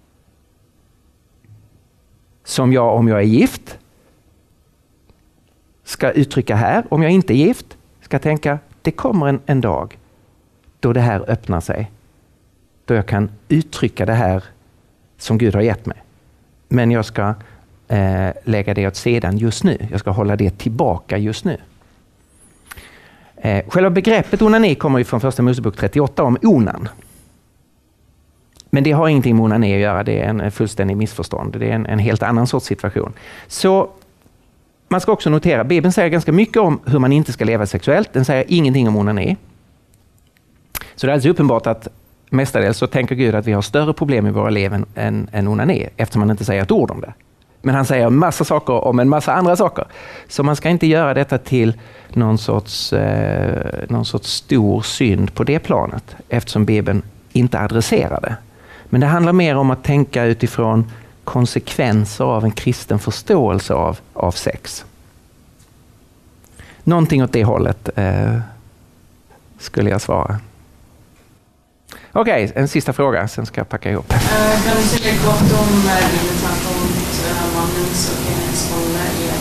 Som jag, om jag är gift, ska uttrycka här. Om jag inte är gift, ska tänka, det kommer en, en dag då det här öppnar sig. Då jag kan uttrycka det här som Gud har gett mig. Men jag ska eh, lägga det åt sidan just nu. Jag ska hålla det tillbaka just nu. Eh, själva begreppet onani kommer ju från första Mosebok trettioåtta om onan. Men det har ingenting med onani att göra. Det är en fullständig missförstånd. Det är en, en helt annan sorts situation. Så man ska också notera, Bibeln säger ganska mycket om hur man inte ska leva sexuellt. Den säger ingenting om onani. Så det är alldeles uppenbart att mestadels så tänker Gud att vi har större problem i våra liv än, än, än onani. Eftersom han inte säger ett ord om det. Men han säger en massa saker om en massa andra saker. Så man ska inte göra detta till någon sorts, eh, någon sorts stor synd på det planet. Eftersom Bibeln inte adresserar det. Men det handlar mer om att tänka utifrån konsekvenser av en kristen förståelse av, av sex. Någonting åt det hållet eh, skulle jag svara. Okej, okay, en sista fråga, sen ska jag packa ihop. Uh, kan du säga kort om din tanke om mannens och kvinnans roll i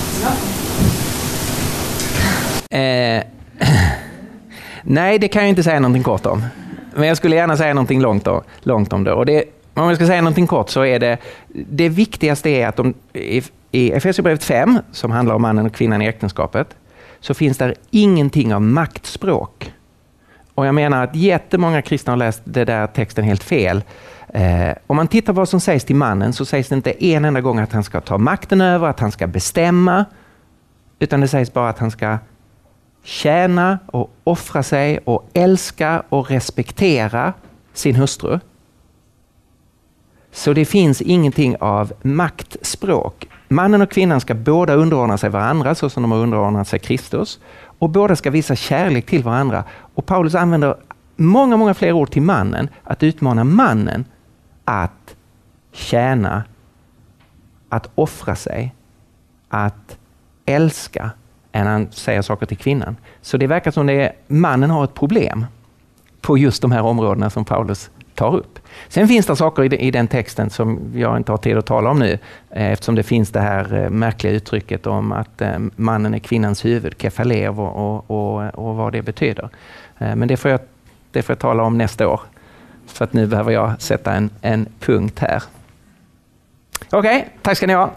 äktenskapet? Eh, nej, det kan jag inte säga någonting kort om. Men jag skulle gärna säga någonting långt, då, långt om det. Och det, om jag ska säga någonting kort så är det, det viktigaste är att de, i, i Efesierbrevet fem, som handlar om mannen och kvinnan i äktenskapet, så finns där ingenting av maktspråk. Och jag menar att jättemånga kristna har läst det där texten helt fel. Eh, om man tittar på vad som sägs till mannen så sägs det inte en enda gång att han ska ta makten över, att han ska bestämma. Utan det sägs bara att han ska tjäna och offra sig och älska och respektera sin hustru. Så det finns ingenting av maktspråk. Mannen och kvinnan ska båda underordna sig varandra så som de har underordnat sig Kristus. Och båda ska visa kärlek till varandra. Och Paulus använder många, många fler ord till mannen. Att utmana mannen att tjäna, att offra sig, att älska än han säger saker till kvinnan. Så det verkar som det är, mannen har ett problem på just de här områdena som Paulus tar upp. Sen finns det saker i den texten som jag inte har tid att tala om nu, eftersom det finns det här märkliga uttrycket om att mannen är kvinnans huvud, kefalev, och, och, och vad det betyder. Men det får jag, det får jag tala om nästa år. Så att nu behöver jag sätta en, en punkt här. Okej, okay, tack ska ni ha.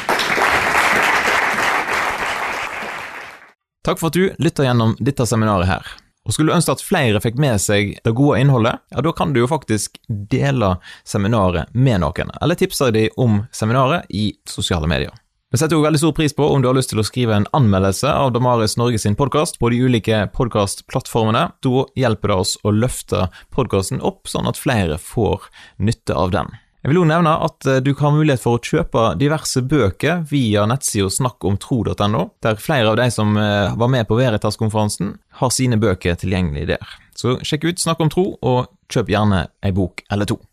Takk for at du lytter gjennom dette seminaret her. Og skulle du ønske at flere fikk med seg det gode innholdet, ja, da kan du jo faktisk dele seminaret med noen, eller tipse de om seminaret i sosiale medier. Vi setter jo veldig stor pris på om du har lyst til å skrive en anmeldelse av Damaris Norge sin podcast på de ulike podcastplattformene. Da hjelper det oss å løfte podcasten opp, sånn at flere får nytte av den. Jeg vil også nevne at du kan ha mulighet for å kjøpe diverse bøker via nettsiden snakk om tro punktum no, der flere av de som var med på Veritas-konferansen har sine bøker tilgjengelig der. Så sjekk ut Snakk om tro, og kjøp gjerne en bok eller to.